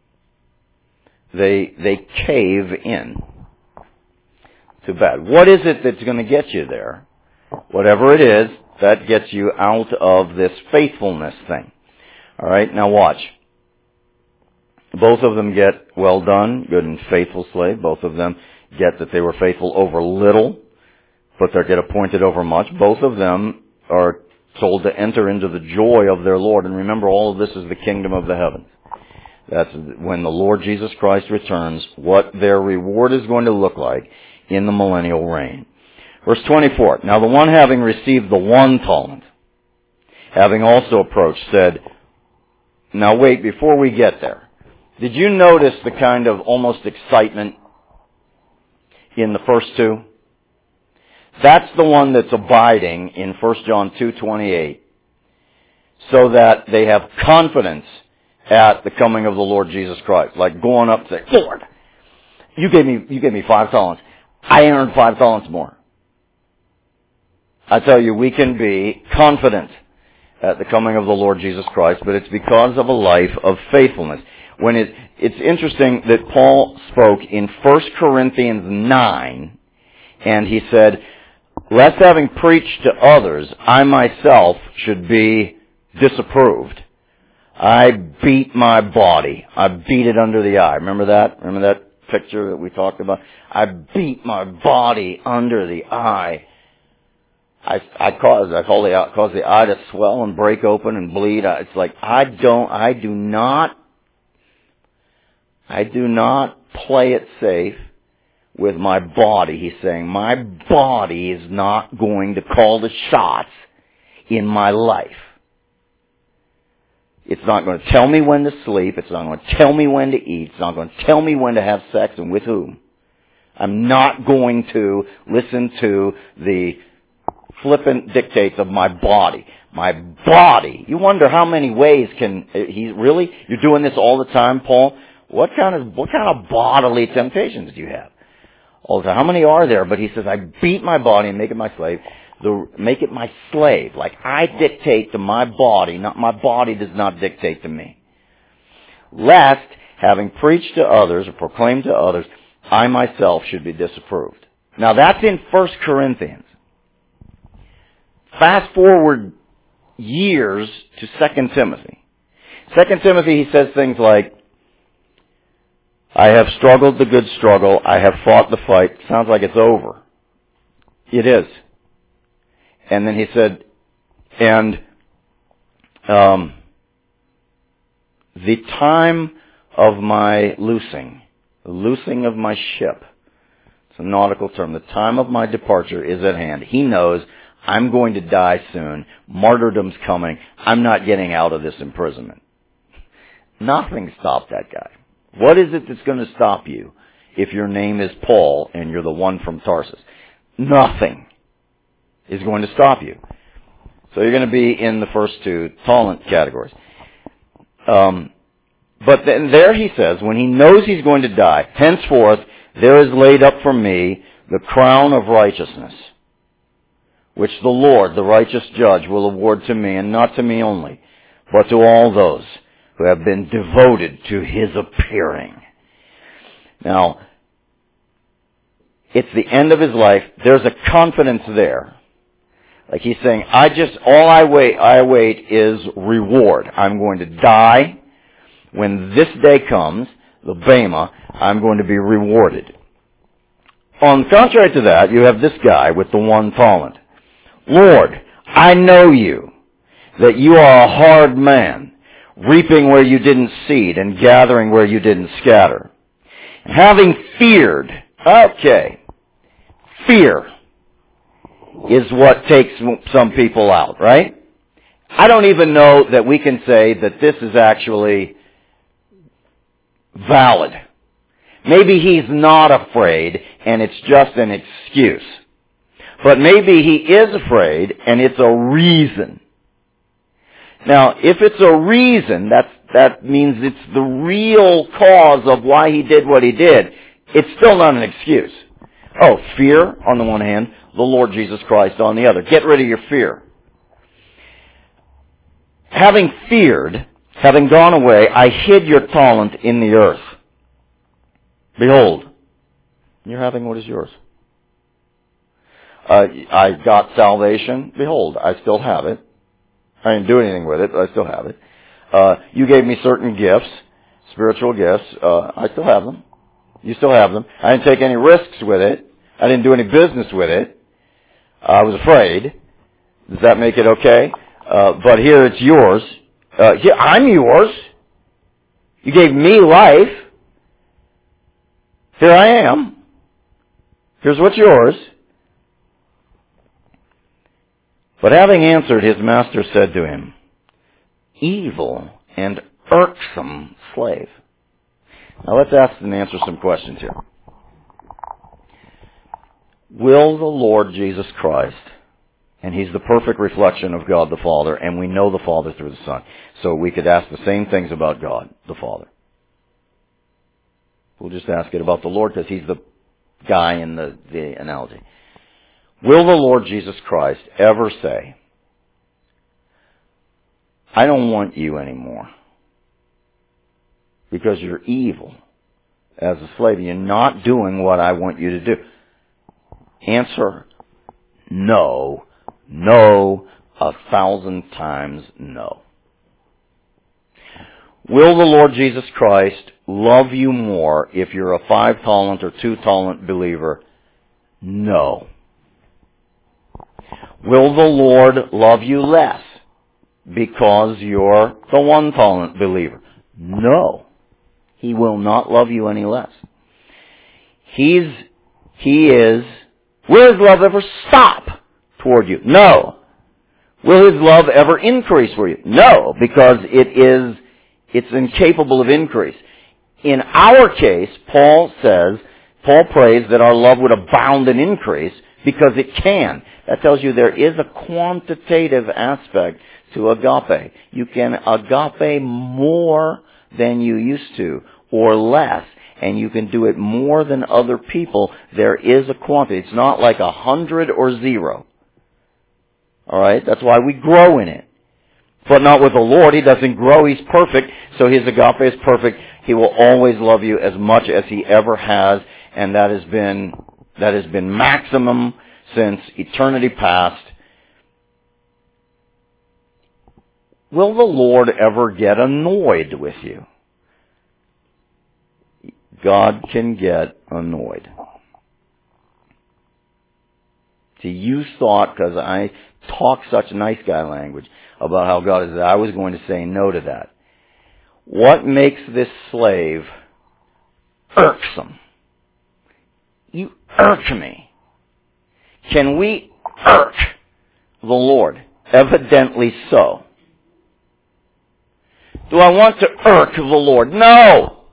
They, they cave in to bad. What is it that's going to get you there? Whatever it is, That gets you out of this faithfulness thing. All right, now watch. Both of them get well done, good and faithful slave. Both of them get that they were faithful over little, but they get appointed over much. Both of them are told to enter into the joy of their Lord. And remember, all of this is the kingdom of the heavens. That's when the Lord Jesus Christ returns, what their reward is going to look like in the millennial reign. Verse twenty-four, now the one having received the one talent, having also approached, said, now wait, before we get there, did you notice the kind of almost excitement in the first two? That's the one that's abiding in First John two twenty-eight, so that they have confidence at the coming of the Lord Jesus Christ. Like going up to say, Lord, you gave me, you gave me five talents. I earned five talents more. I tell you, we can be confident at the coming of the Lord Jesus Christ, but it's because of a life of faithfulness. When it, it's interesting that Paul spoke in First Corinthians nine, and he said, lest having preached to others, I myself should be disapproved. I beat my body. I beat it under the eye. Remember that? Remember that picture that we talked about? I beat my body under the eye. I, I cause, I call the, cause the eye to swell and break open and bleed. It's like, I don't, I do not, I do not play it safe with my body. He's saying, my body is not going to call the shots in my life. It's not going to tell me when to sleep. It's not going to tell me when to eat. It's not going to tell me when to have sex and with whom. I'm not going to listen to the flippant dictates of my body. My body. You wonder how many ways can he really? You're doing this all the time, Paul? What kind of what kind of bodily temptations do you have? All the time. How many are there? But he says, I beat my body and make it my slave. The, make it my slave. Like I dictate to my body, not my body does not dictate to me. Lest, having preached to others or proclaimed to others, I myself should be disapproved. Now that's in First Corinthians. Fast forward years to Second Timothy. Second Timothy, he says things like, I have struggled the good struggle. I have fought the fight. Sounds like it's over. It is. And then he said, and um, the time of my loosing, the loosing of my ship, it's a nautical term, the time of my departure is at hand. He knows I'm going to die soon. Martyrdom's coming. I'm not getting out of this imprisonment. Nothing stopped that guy. What is it that's going to stop you if your name is Paul and you're the one from Tarsus? Nothing is going to stop you. So you're going to be in the first two talent categories. Um, but then there he says, when he knows he's going to die, henceforth there is laid up for me the crown of righteousness, which the Lord, the righteous judge, will award to me, and not to me only, but to all those who have been devoted to his appearing. Now, it's the end of his life. There's a confidence there. Like he's saying, I just, all I wait, I await is reward. I'm going to die. When this day comes, the Bema, I'm going to be rewarded. On contrary to that, you have this guy with the one talent. Lord, I know you, that you are a hard man, reaping where you didn't seed and gathering where you didn't scatter. Having feared, okay, fear is what takes some people out, right? I don't even know that we can say that this is actually valid. Maybe he's not afraid and it's just an excuse. But maybe he is afraid and it's a reason. Now, if it's a reason, that's, that means it's the real cause of why he did what he did. It's still not an excuse. Oh, fear on the one hand, the Lord Jesus Christ on the other. Get rid of your fear. Having feared, having gone away, I hid your talent in the earth. Behold, you're having what is yours. Uh, I got salvation. Behold, I still have it. I didn't do anything with it, but I still have it. Uh, you gave me certain gifts, spiritual gifts. Uh, I still have them. You still have them. I didn't take any risks with it. I didn't do any business with it. I was afraid. Does that make it okay? Uh, but here it's yours. Uh, here, I'm yours. You gave me life. Here I am. Here's what's yours. But having answered, his master said to him, evil and irksome slave. Now let's ask and answer some questions here. Will the Lord Jesus Christ, and He's the perfect reflection of God the Father, and we know the Father through the Son, so we could ask the same things about God the Father. We'll just ask it about the Lord because He's the guy in the, the analogy. Will the Lord Jesus Christ ever say, I don't want you anymore because you're evil as a slave. You're not doing what I want you to do. Answer, no, no, a thousand times no. Will the Lord Jesus Christ love you more if you're a five-talent or two-talent believer? No. Will the Lord love you less because you're the one-talent believer? No. He will not love you any less. He's, He is, will His love ever stop toward you? No. Will His love ever increase for you? No, because it is, it's incapable of increase. In our case, Paul says, Paul prays that our love would abound and increase because it can. That tells you there is a quantitative aspect to agape. You can agape more than you used to, or less, and you can do it more than other people. There is a quantity. It's not like a hundred or zero. Alright? That's why we grow in it. But not with the Lord. He doesn't grow. He's perfect. So His agape is perfect. He will always love you as much as He ever has, and that has been, that has been maximum since eternity past. Will the Lord ever get annoyed with you? God can get annoyed. See, you thought, because I talk such nice guy language about how God is, that I was going to say no to that. What makes this slave irksome? You irk me. Can we irk the Lord? Evidently so. Do I want to irk the Lord? No!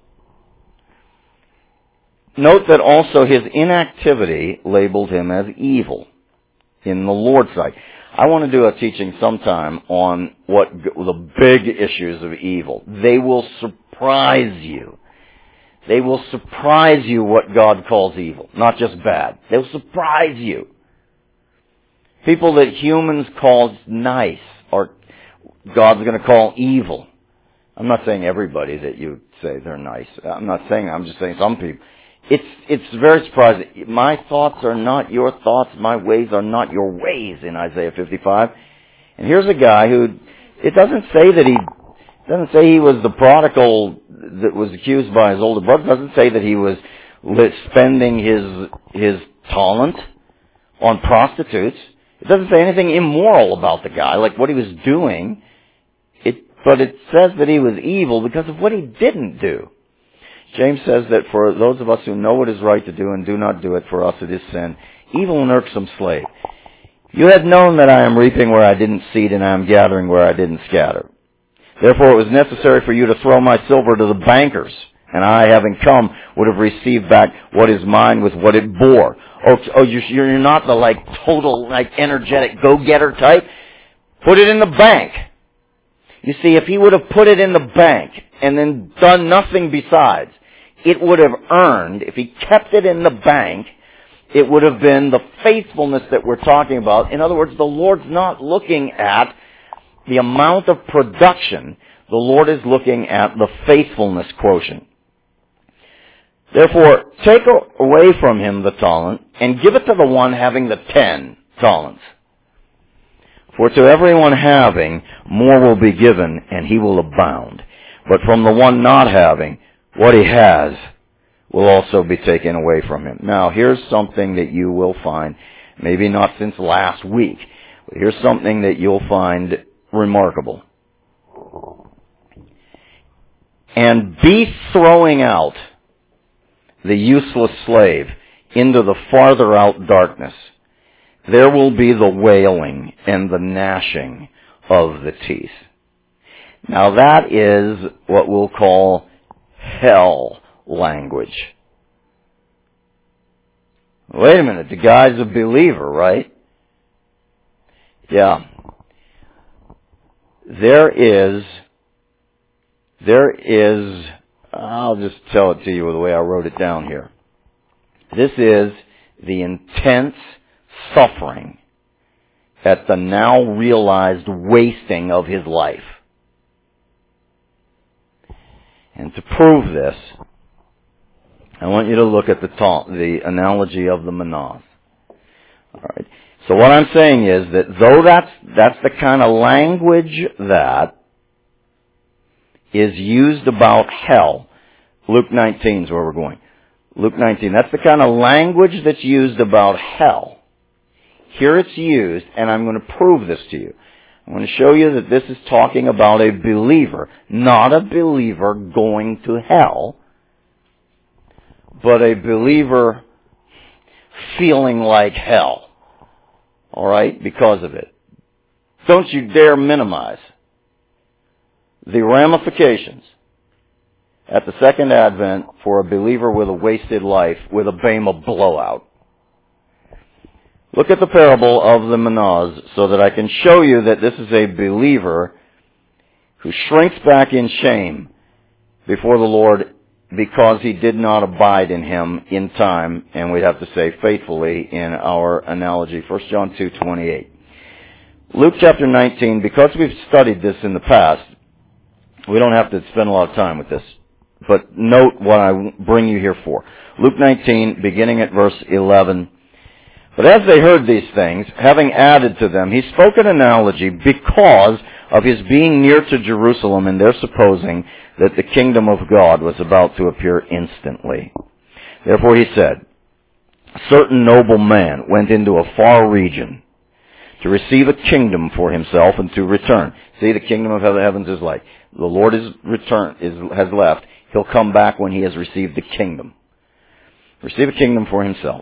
Note that also His inactivity labeled Him as evil in the Lord's sight. I want to do a teaching sometime on what the big issues of evil. They will surprise you. They will surprise you what God calls evil, not just bad. They'll surprise you. People that humans call nice, or God's going to call evil. I'm not saying everybody that you say they're nice. I'm not saying that. I'm just saying some people. It's, it's very surprising. My thoughts are not your thoughts. My ways are not your ways in Isaiah fifty-five. And here's a guy who, it doesn't say that he, it doesn't say he was the prodigal that was accused by his older brother. It doesn't say that he was spending his, his talent on prostitutes. It doesn't say anything immoral about the guy, like what he was doing. It, but it says that he was evil because of what he didn't do. James says that for those of us who know what is right to do and do not do it, for us it is sin. Evil and irksome slave. You have known that I am reaping where I didn't seed, and I am gathering where I didn't scatter. Therefore it was necessary for you to throw my silver to the bankers, and I, having come, would have received back what is mine with what it bore. Oh, oh you're not the like total, like energetic go-getter type. Put it in the bank. You see, if he would have put it in the bank and then done nothing besides, it would have earned, if he kept it in the bank, it would have been the faithfulness that we're talking about. In other words, the Lord's not looking at the amount of production. The Lord is looking at the faithfulness quotient. Therefore, take away from him the talent, and give it to the one having the ten talents. For to everyone having, more will be given, and he will abound. But from the one not having, what he has will also be taken away from him. Now, here's something that you will find, maybe not since last week, but here's something that you'll find remarkable. And be throwing out the useless slave into the farther out darkness. There will be the wailing and the gnashing of the teeth. Now that is what we'll call hell language. Wait a minute, the guy's a believer, right? Yeah. There is, there is, I'll just tell it to you the way I wrote it down here. This is the intense suffering at the now realized wasting of his life. And to prove this, I want you to look at the ta- the analogy of the manaz. All right. So what I'm saying is that though that's that's the kind of language that is used about hell, Luke nineteen is where we're going. Luke nineteen, that's the kind of language that's used about hell. Here it's used, and I'm going to prove this to you. I'm going to show you that this is talking about a believer, not a believer going to hell, but a believer feeling like hell. All right? Because of it. Don't you dare minimize the ramifications at the second advent for a believer with a wasted life, with a bema blowout. Look at the parable of the manaz so that I can show you that this is a believer who shrinks back in shame before the Lord because he did not abide in him in time, and we'd have to say faithfully in our analogy, First John two twenty-eight. Luke chapter nineteen, because we've studied this in the past, we don't have to spend a lot of time with this. But note what I bring you here for. Luke nineteen, beginning at verse eleven. But as they heard these things, having added to them, he spoke an analogy because of his being near to Jerusalem and their supposing that the kingdom of God was about to appear instantly. Therefore he said, a certain noble man went into a far region to receive a kingdom for himself and to return. See, the kingdom of the heavens is like, the Lord is returned, is, has left. He'll come back when he has received the kingdom. Receive a kingdom for himself.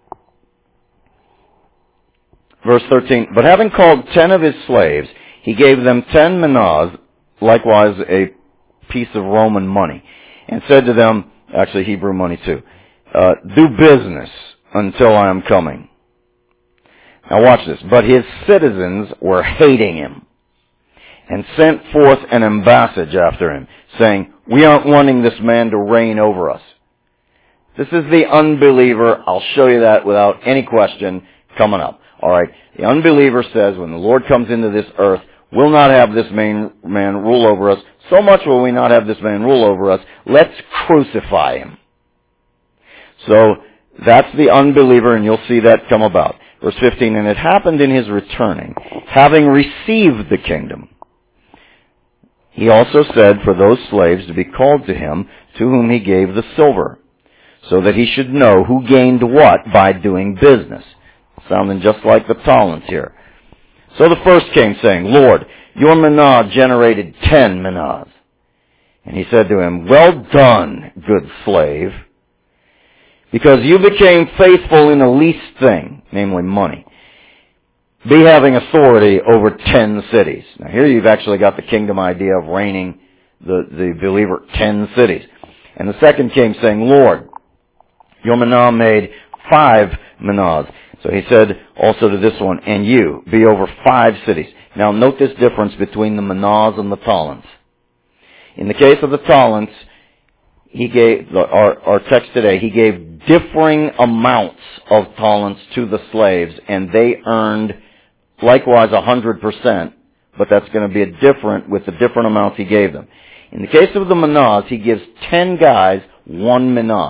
Verse thirteen, but having called ten of his slaves, he gave them ten manaz, likewise a piece of Roman money, and said to them, actually Hebrew money too, uh, do business until I am coming. Now watch this. But his citizens were hating him, and sent forth an ambassage after him, saying, we aren't wanting this man to reign over us. This is the unbeliever. I'll show you that without any question coming up. All right. The unbeliever says, when the Lord comes into this earth, we'll not have this man, man rule over us. So much will we not have this man rule over us. Let's crucify him. So that's the unbeliever, and you'll see that come about. Verse fifteen, and it happened in his returning, having received the kingdom, he also said for those slaves to be called to him, to whom he gave the silver, so that he should know who gained what by doing business. Sounding just like the talents here. So the first came saying, Lord, your manaz generated ten manaz. And he said to him, well done, good slave, because you became faithful in the least thing, namely money. Be having authority over ten cities. Now here you've actually got the kingdom idea of reigning the, the believer ten cities. And the second came saying, Lord, your manaz made five manaz. So he said also to this one, and you, be over five cities. Now note this difference between the manaz and the talents. In the case of the talents, he gave, our, our text today, he gave differing amounts of talents to the slaves, and they earned likewise a hundred percent, but that's going to be a different with the different amounts he gave them. In the case of the manaz, he gives ten guys one manaz.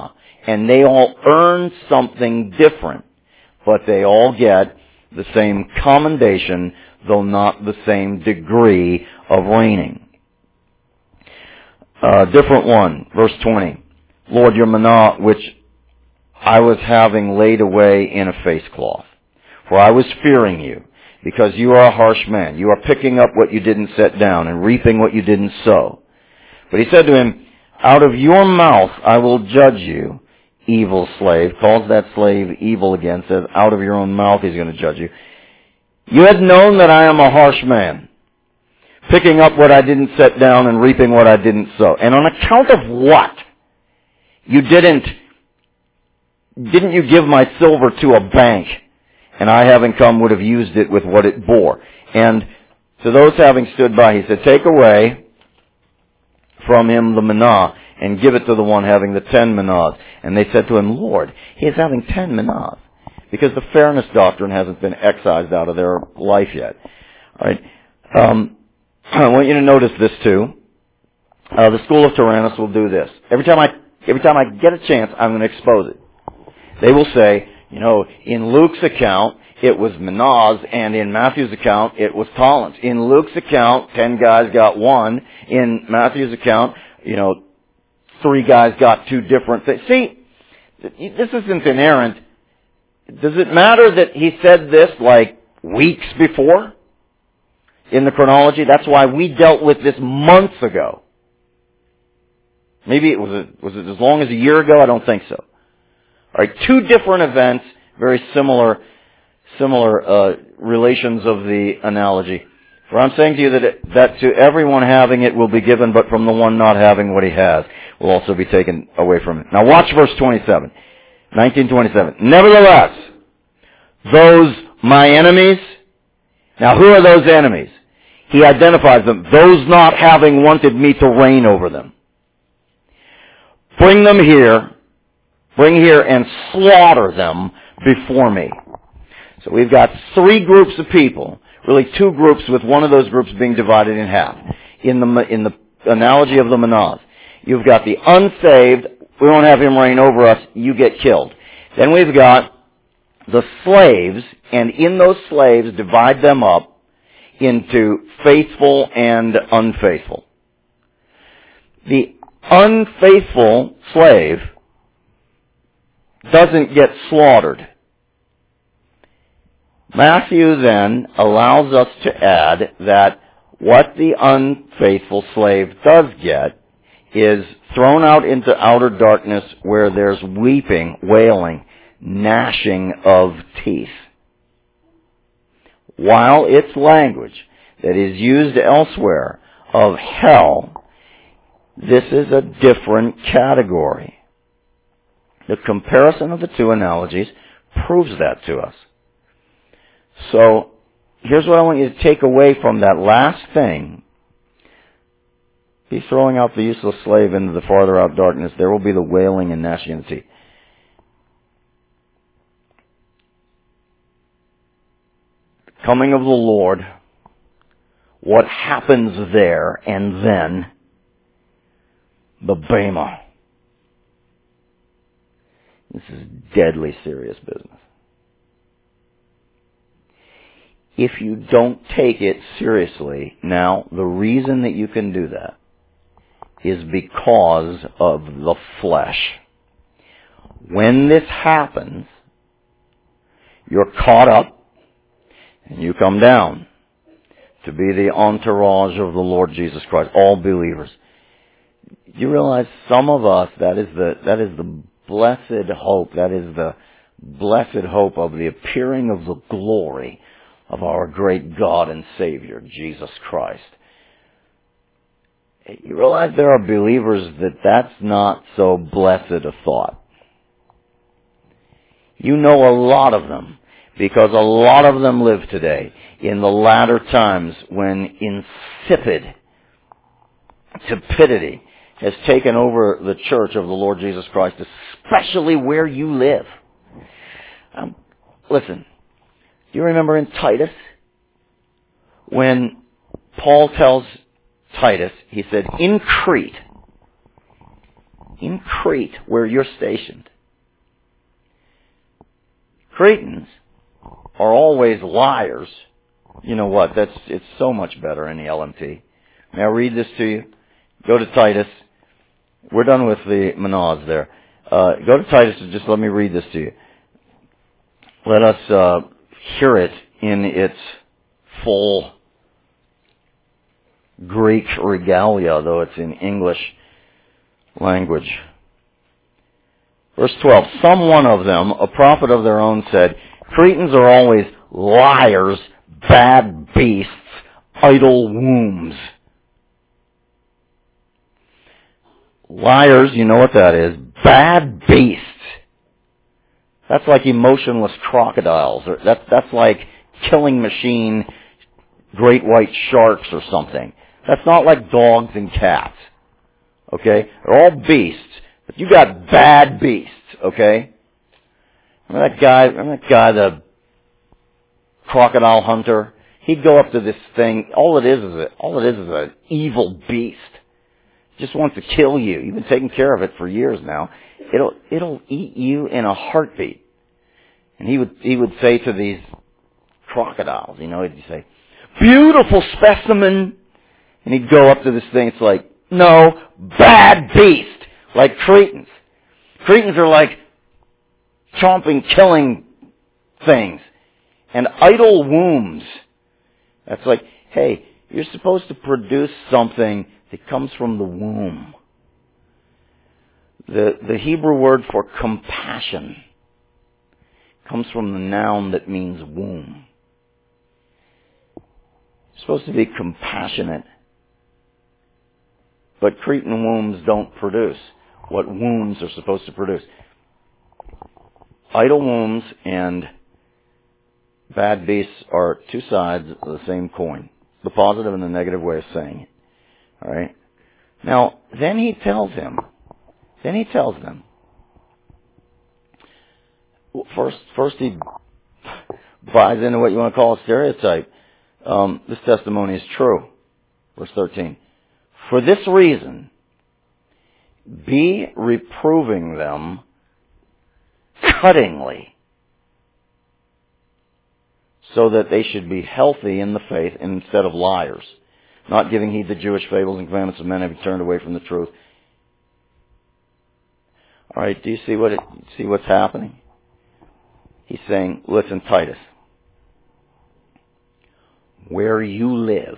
and they all earn something different, but they all get the same commendation, though not the same degree of reigning. Uh, different one, verse twenty. Lord, your manna, which I was having laid away in a face cloth, for I was fearing you, because you are a harsh man. You are picking up what you didn't set down and reaping what you didn't sow. But he said to him, out of your mouth I will judge you, evil slave. Calls that slave evil again, says out of your own mouth he's going to judge you. You had known that I am a harsh man, picking up what I didn't set down and reaping what I didn't sow. And on account of what? You didn't, didn't you give my silver to a bank, and I having come would have used it with what it bore. And to those having stood by, he said, take away from him the manna, and give it to the one having the ten mannas. And they said to him, Lord, he is having ten mannas, because the fairness doctrine hasn't been excised out of their life yet. All right. Um, I want you to notice this too. Uh, the school of Tyrannus will do this. Every time I, every time I get a chance, I'm going to expose it. They will say, you know, in Luke's account, it was mannas, and in Matthew's account, it was talents. In Luke's account, ten guys got one. In Matthew's account, you know, three guys got two different things. See, this isn't inerrant. Does it matter that he said this like weeks before in the chronology? That's why we dealt with this months ago. Maybe it was a, was it as long as a year ago? I don't think so. All right, two different events, very similar, similar uh, relations of the analogy. For I'm saying to you that it, that to everyone having it will be given, but from the one not having what he has will also be taken away from him. Now watch verse twenty-seven, nineteen twenty-seven. Nevertheless, those my enemies. Now who are those enemies? He identifies them. Those not having wanted me to reign over them. Bring them here. Bring here and slaughter them before me. So we've got three groups of people, really two groups, with one of those groups being divided in half. In the in the analogy of the mannas, you've got the unsaved. We won't have him reign over us. You get killed. Then we've got the slaves, and in those slaves, divide them up into faithful and unfaithful. The unfaithful slave doesn't get slaughtered. Matthew then allows us to add that what the unfaithful slave does get is thrown out into outer darkness where there's weeping, wailing, gnashing of teeth. While its language that is used elsewhere of hell, this is a different category. The comparison of the two analogies proves that to us. So, here's what I want you to take away from that last thing. Be throwing out the useless slave into the farther out darkness. There will be the wailing and gnashing of teeth. The coming of the Lord, what happens there, and then the Bema. This is deadly serious business. If you don't take it seriously, now, the reason that you can do that is because of the flesh. When this happens, you're caught up and you come down to be the entourage of the Lord Jesus Christ, all believers. You realize some of us, that is the, that is the blessed hope, that is the blessed hope of the appearing of the glory of our great God and Savior, Jesus Christ. You realize there are believers that that's not so blessed a thought. You know a lot of them, because a lot of them live today in the latter times when insipid stupidity has taken over the church of the Lord Jesus Christ, especially where you live. Um, listen, do you remember in Titus, when Paul tells Titus, he said, in Crete, in Crete, where you're stationed, Cretans are always liars. You know what? That's it's so much better in the L M T. May I read this to you? Go to Titus. We're done with the Manaz there. Uh, go to Titus and just let me read this to you. Let us uh, hear it in its full Greek regalia, though it's in English language. Verse twelve, some one of them, a prophet of their own, said, Cretans are always liars, bad beasts, idle wombs. Liars, you know what that is. Bad beasts. That's like emotionless crocodiles. Or that, that's like killing machine great white sharks or something. That's not like dogs and cats. Okay? They're all beasts. But you got bad beasts. Okay? Remember that guy, remember that guy, the crocodile hunter? He'd go up to this thing. All it is is a, all it is is an evil beast. Just wants to kill you. You've been taking care of it for years now. It'll it'll eat you in a heartbeat. And he would he would say to these crocodiles, you know, he'd say, beautiful specimen. And he'd go up to this thing. It's like, no, bad beast, like Cretans. Cretans are like chomping, killing things, and idle wombs. That's like, hey, you're supposed to produce something that comes from the womb. The, the Hebrew word for compassion comes from the noun that means womb. You're supposed to be compassionate. But Cretan wombs don't produce what wombs are supposed to produce. Idle wombs and bad beasts are two sides of the same coin. The positive and the negative way of saying it. All right. Now, then he tells him, then he tells them, first, first he buys into what you want to call a stereotype. Um, this testimony is true. Verse thirteen. For this reason, be reproving them cuttingly, so that they should be healthy in the faith instead of liars, not giving heed to Jewish fables and commandments of men, having turned away from the truth. All right, do you see what it, see what's happening? He's saying, listen, Titus, where you live,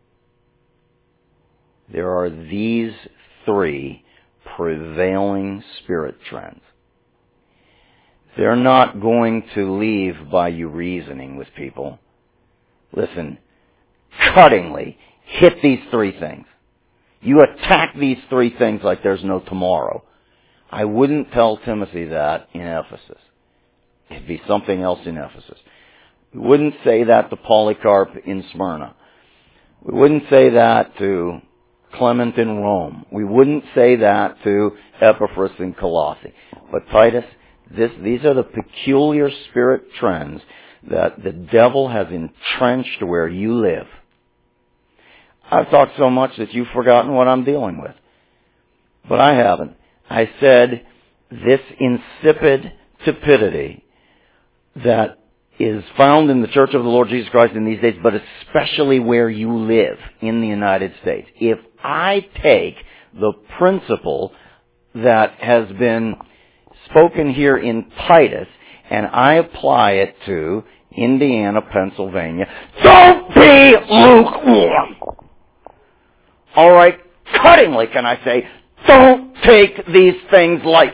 there are these three prevailing spirit trends. They're not going to leave by you reasoning with people. Listen, cuttingly, hit these three things. You attack these three things like there's no tomorrow. I wouldn't tell Timothy that in Ephesus. It'd be something else in Ephesus. We wouldn't say that to Polycarp in Smyrna. We wouldn't say that to Clement in Rome. We wouldn't say that to Epaphras in Colossae. But Titus, this, these are the peculiar spirit trends that the devil has entrenched where you live. I've talked so much that you've forgotten what I'm dealing with. But I haven't. I said this insipid tepidity that is found in the Church of the Lord Jesus Christ in these days, but especially where you live in the United States. If I take the principle that has been spoken here in Titus and I apply it to Indiana, Pennsylvania, don't be lukewarm. All right, cuttingly can I say, don't take these things lightly.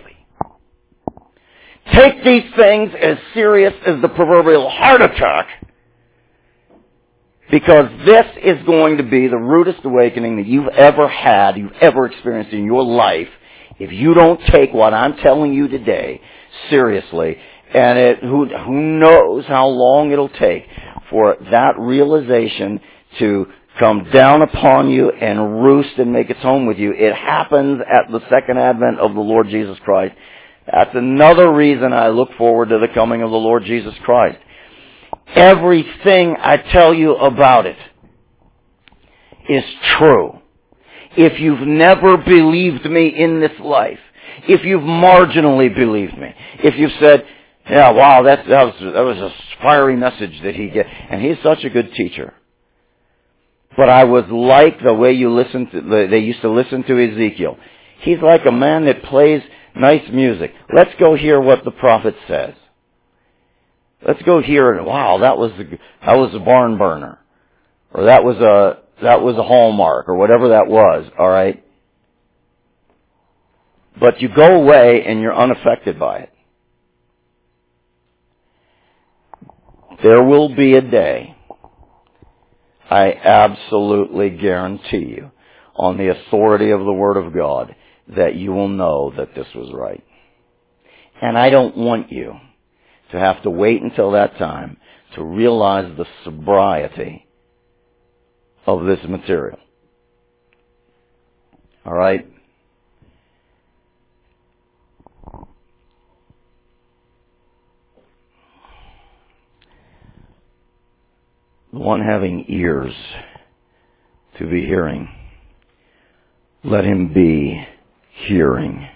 Take these things as serious as the proverbial heart attack, because this is going to be the rudest awakening that you've ever had, you've ever experienced in your life, if you don't take what I'm telling you today seriously. And it, who, who knows how long it'll take for that realization to come down upon you and roost and make its home with you. It happens at the second advent of the Lord Jesus Christ. That's another reason I look forward to the coming of the Lord Jesus Christ. Everything I tell you about it is true. If you've never believed me in this life, if you've marginally believed me, if you've said, Yeah, wow, that, that was that was a fiery message that he get, and he's such a good teacher. But I was like the way you listen to, they used to listen to Ezekiel. He's like a man that plays nice music. Let's go hear what the prophet says. Let's go hear it. Wow, that was the, that was a barn burner, or that was a that was a hallmark, or whatever that was. All right. But you go away and you're unaffected by it. There will be a day, I absolutely guarantee you, on the authority of the Word of God, that you will know that this was right. And I don't want you to have to wait until that time to realize the sobriety of this material. All right? The one having ears to be hearing, let him be hearing.